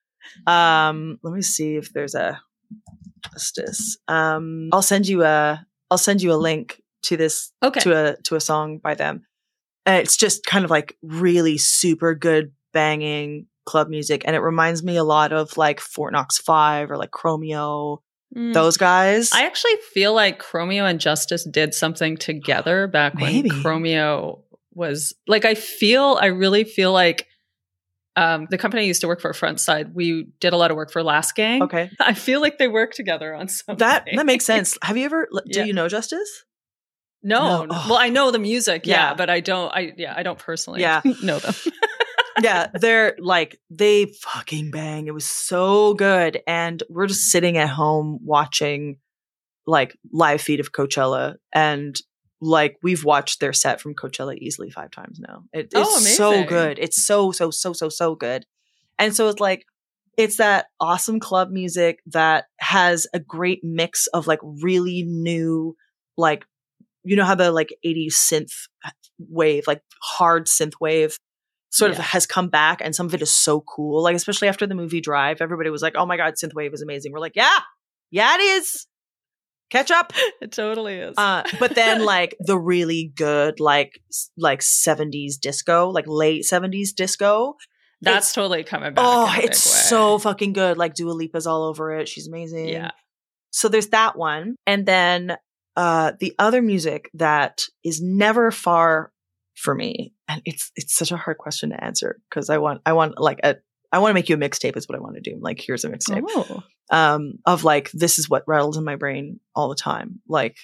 Um, let me see if there's a Justice. Um, I'll send you a, I'll send you a link to this, okay. to a, to a song by them. And it's just kind of like really super good banging club music. And it reminds me a lot of like Fort Knox Five or like Chromeo, mm. those guys. I actually feel like Chromeo and Justice did something together back Maybe. when Chromeo was like, I feel, I really feel like um, the company I used to work for, Frontside, we did a lot of work for Last Gang. Okay. I feel like they work together on something. That, that makes sense. Have you ever, do yeah. you know Justice? No. no. Oh. Well, I know the music. Yeah, yeah. But I don't, I, yeah, I don't personally yeah. know them. Yeah, they're like, they fucking bang. It was so good. And we're just sitting at home watching like live feed of Coachella. And like we've watched their set from Coachella easily five times now. It, it's oh, so good. It's so, so, so, so, so good. And so it's like, it's that awesome club music that has a great mix of like really new, like, you know how the like eighties synth wave, like hard synth wave sort yeah. of has come back, and some of it is so cool. Like, especially after the movie Drive, everybody was like, oh my God, synthwave is amazing. We're like, yeah, Yeah, it is. Catch up. It totally is. Uh, but then like the really good, like, like seventies disco, like late seventies disco. That's it's, totally coming back. Oh, in a it's big way. so fucking good. Like Dua Lipa's all over it. She's amazing. Yeah. So there's that one. And then uh, the other music that is never far for me, and it's it's such a hard question to answer because I want I want like a I want to make you a mixtape is what I want to do. Like here's a mixtape Oh. um, of like this is what rattles in my brain all the time. Like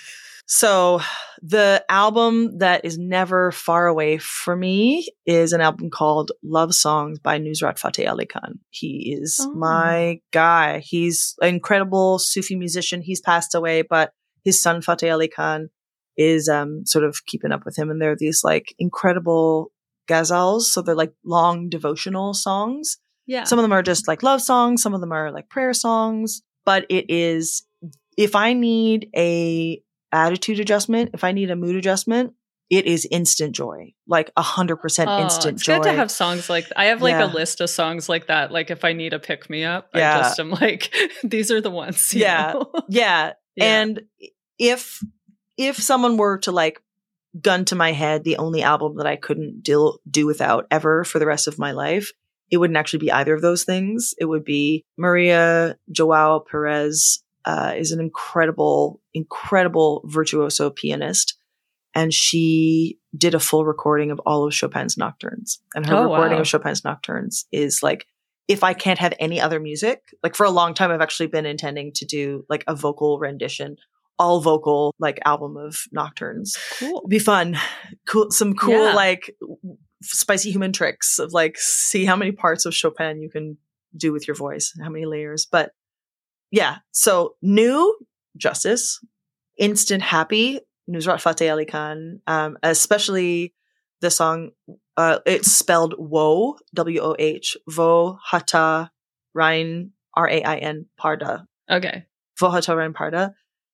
so the album that is never far away for me is an album called Love Songs by Nusrat Fateh Ali Khan. He is Oh. my guy. He's an incredible Sufi musician. He's passed away, but his son Fateh Ali Khan is um, sort of keeping up with him. And they're these like incredible ghazals. So they're like long devotional songs. Yeah. Some of them are just like love songs. Some of them are like prayer songs. But it is, if I need a attitude adjustment, if I need a mood adjustament, it is instant joy, like a hundred percent Oh, instant it's joy. good to have songs like I have like Yeah. a list of songs like that. Like if I need a pick me up, Yeah. I just am like, these are the ones. you Yeah. know? yeah. Yeah. And if, if someone were to like gun to my head, the only album that I couldn't deal, do without ever for the rest of my life, it wouldn't actually be either of those things. It would be Maria Joao Perez, uh, is an incredible, incredible virtuoso pianist. And she did a full recording of all of Chopin's nocturnes. And her Oh, recording wow. of Chopin's nocturnes is like, if I can't have any other music, like for a long time, I've actually been intending to do like a vocal rendition, all vocal, like album of nocturnes. Cool. It'd be fun. Cool. Some cool, Yeah. like spicy human tricks of like, see how many parts of Chopin you can do with your voice, how many layers. But yeah. So new Justice, instant happy, Nusrat Fateh Ali Khan, um, especially the song, uh, it's spelled Woh, W O H, Vo Hata Rain, R A I N, Parda. Okay. Vo Hata Rain Parda.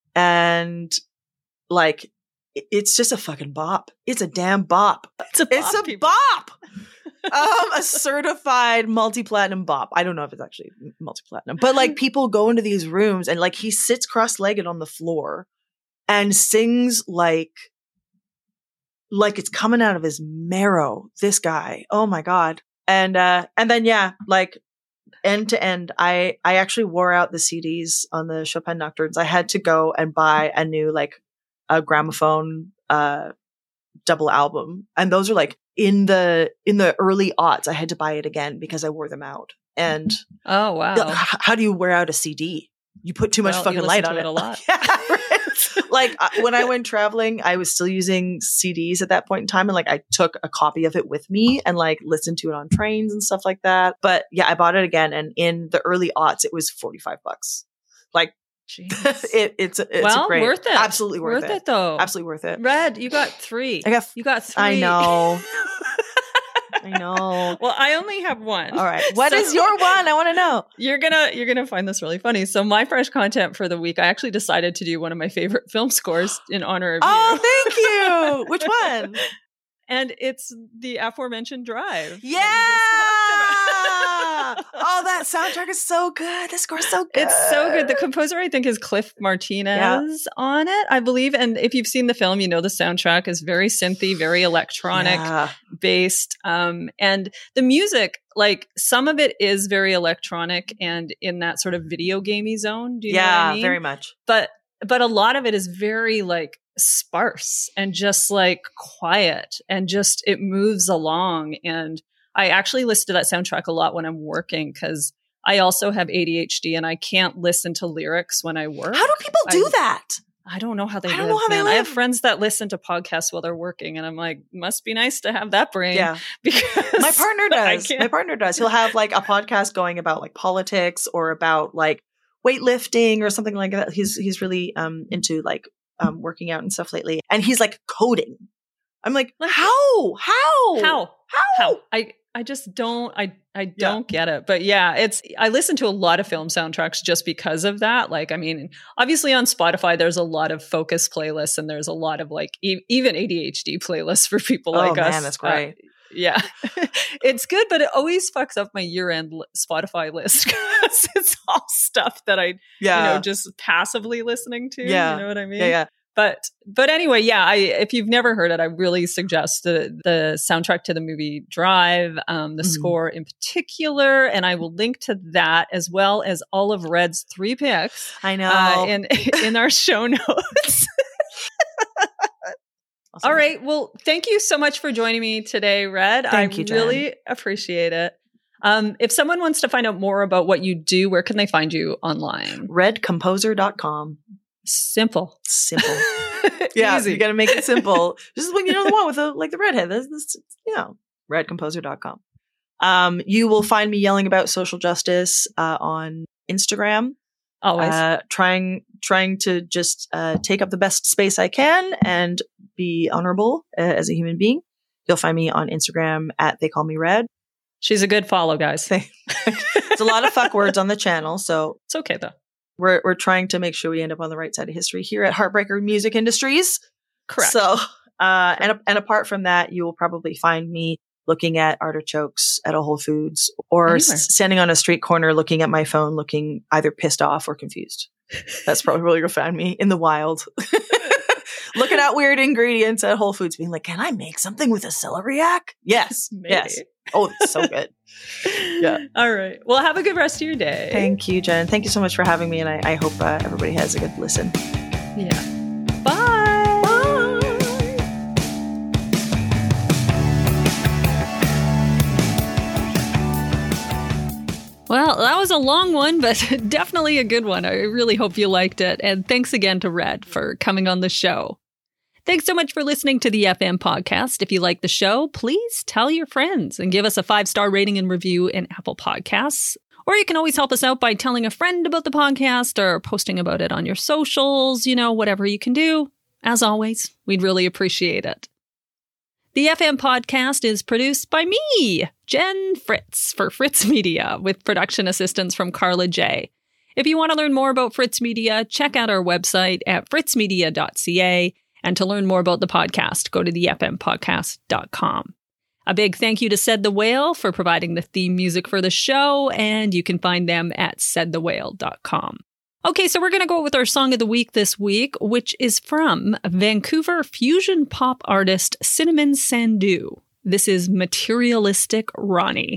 And like, it- it's just a fucking bop. It's a damn bop. It's a It's bop, a people. bop. um, a certified multi-platinum bop. I don't know if it's actually multi-platinum, but like people go into these rooms and like he sits cross-legged on the floor and sings like, like it's coming out of his marrow. This guy. Oh my God. And, uh, and then, yeah, like end to end, I, I actually wore out the C Ds on the Chopin Nocturnes. I had to go and buy a new, like a gramophone, uh, double album. And those are like in the, in the early aughts, I had to buy it again because I wore them out. And Oh, wow. h- how do you wear out a C D? You put too much Well, fucking you light listen on to it a lot. Yeah, right. Like uh, when I went traveling, I was still using C Ds at that point in time. And like I took a copy of it with me and like listened to it on trains and stuff like that. But yeah, I bought it again. And in the early aughts, it was forty-five bucks. Like Jeez. it, it's, it's well, a great, worth it. absolutely worth, worth it. it though. Absolutely worth it. Red, you got three. I got, You got three. I know. I know. Well, I only have one. All right. What So- is your one? I want to know. You're gonna you're gonna find this really funny. So my fresh content for the week, I actually decided to do one of my favorite film scores in honor of Oh, you. thank you. Which one? And it's the aforementioned Drive. Yeah. that you just talked about. Oh, that soundtrack is so good. The score's so good. It's so good. The composer, I think, is Cliff Martinez on it, I believe. And if you've seen the film, you know the soundtrack is very synthy, very electronic Yeah. based. Um, and the music, like some of it is very electronic and in that sort of video gamey zone. Do you know what Yeah, I mean? very much. But but a lot of it is very like sparse and just like quiet and just it moves along. And I actually listen to that soundtrack a lot when I'm working because I also have A D H D and I can't listen to lyrics when I work. How do people do I- that? I don't know how they I don't live, know how they man. I have live. friends that listen to podcasts while they're working and I'm like, must be nice to have that brain. Yeah. Because My partner I does. can't- My partner does. He'll have like a podcast going about like politics or about like weightlifting or something like that. He's he's really um into like um working out and stuff lately. And he's like coding. I'm like, Like- how? How? How? How? How? I I just don't I I don't get it. But yeah, it's I listen to a lot of film soundtracks just because of that. Like I mean, obviously on Spotify there's a lot of focus playlists and there's a lot of like e- even A D H D playlists for people Oh, like man, us. that's great. Uh, Yeah. It's good, but it always fucks up my year-end li- Spotify list because it's all stuff that I, Yeah. you know, just passively listening to. Yeah. You know what I mean? Yeah, yeah. But but anyway, yeah, I, if you've never heard it, I really suggest the, the soundtrack to the movie Drive, um, the Mhm. score in particular, and I will link to that as well as all of Red's three picks I know. uh, in in our show notes. Awesome. All right. Well, thank you so much for joining me today, Red. Thank I you, Jen. really appreciate it. Um, if someone wants to find out more about what you do, where can they find you online? red composer dot com. Simple. Simple. Yeah, Easy. you got to make it simple. This is when you know the one with the like the redhead. This, this you know, red composer dot com. Um, you will find me yelling about social justice uh, on Instagram. Always. Uh, trying trying to just uh, take up the best space I can and be honorable uh, as a human being. You'll find me on Instagram at They Call Me Red. She's a good follow, guys. It's a lot of fuck words on the channel, so It's okay, though. we're we're trying to make sure we end up on the right side of history here at Heartbreaker Music Industries. Correct. So, uh, and and apart from that, you will probably find me looking at artichokes at a Whole Foods or Anywhere. s- standing on a street corner looking at my phone, looking either pissed off or confused. That's probably where you'll find me in the wild. Looking at weird ingredients at Whole Foods, being like, "Can I make something with a celeriac?" Yes, Maybe. yes. Oh, it's so good. Yeah. All right. Well, have a good rest of your day. Thank you, Jen. Thank you so much for having me, and I, I hope uh, everybody has a good listen. Yeah. Bye. Bye. Well, that was a long one, but definitely a good one. I really hope you liked it. And thanks again to Red for coming on the show. Thanks so much for listening to the F M podcast. If you like the show, please tell your friends and give us a five-star rating and review in Apple Podcasts. Or you can always help us out by telling a friend about the podcast or posting about it on your socials, you know, whatever you can do. As always, we'd really appreciate it. The F M podcast is produced by me, Jen Fritz, for Fritz Media, with production assistance from Carla J. If you want to learn more about Fritz Media, check out our website at fritz media dot c a. And to learn more about the podcast, go to the f m podcast dot com. A big thank you to Said the Whale for providing the theme music for the show, and you can find them at said the whale dot com. Okay, so we're going to go with our song of the week this week, which is from Vancouver fusion pop artist Cinnamon Sandu. This is Materialistic Ronnie.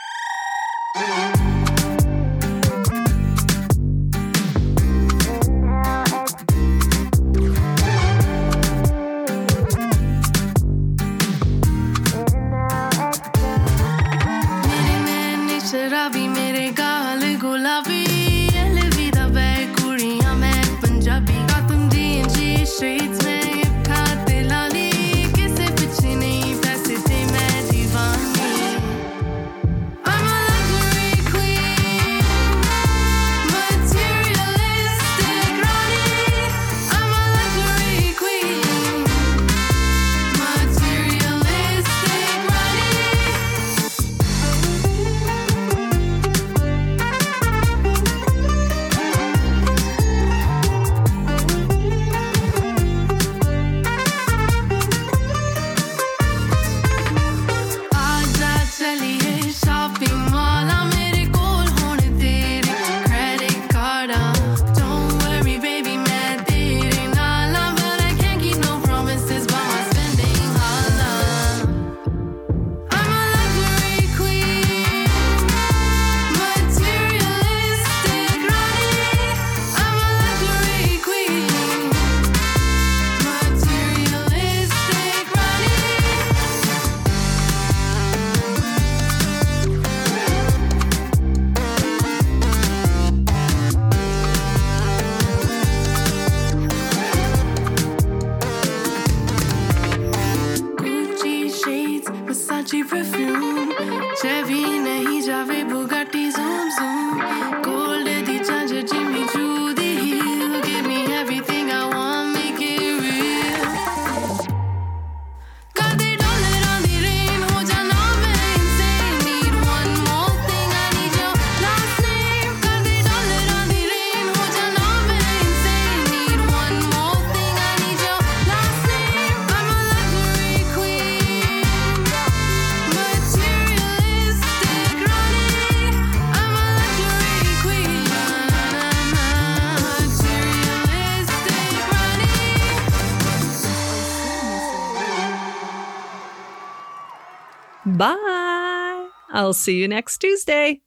शराबी मेरे गाल गुलाबी अलविदा बै कुड़ियां मैं पंजाबी का तुम जी streets में उठाते लाली किसे पीछे नहीं पैसे से मैं दीवानी I'm a luxury queen materialistic Ronnie I'm a luxury queen materialistic Ronnie आजा चलिए शॉपिंग मॉल मेरे कोल होण तेरे credit card Don't worry baby मैं तेरे नाल but I can't keep no promises by my spending hala I'm a luxury queen materialistic Ronnie I'm a luxury queen materialistic Ronnie Gucci shades, Versace perfume Chevy nahi jaave Bugatti zoom zoom Gold di charger Jimmy Choo di heel Give me everything I want make it real Got the dollar on the rain ho jana main insane Need one more thing I need your last name Got the dollar on the rain ho jana main insane Need one more thing I need your last name I'm a luxury queen I'll see you next Tuesday.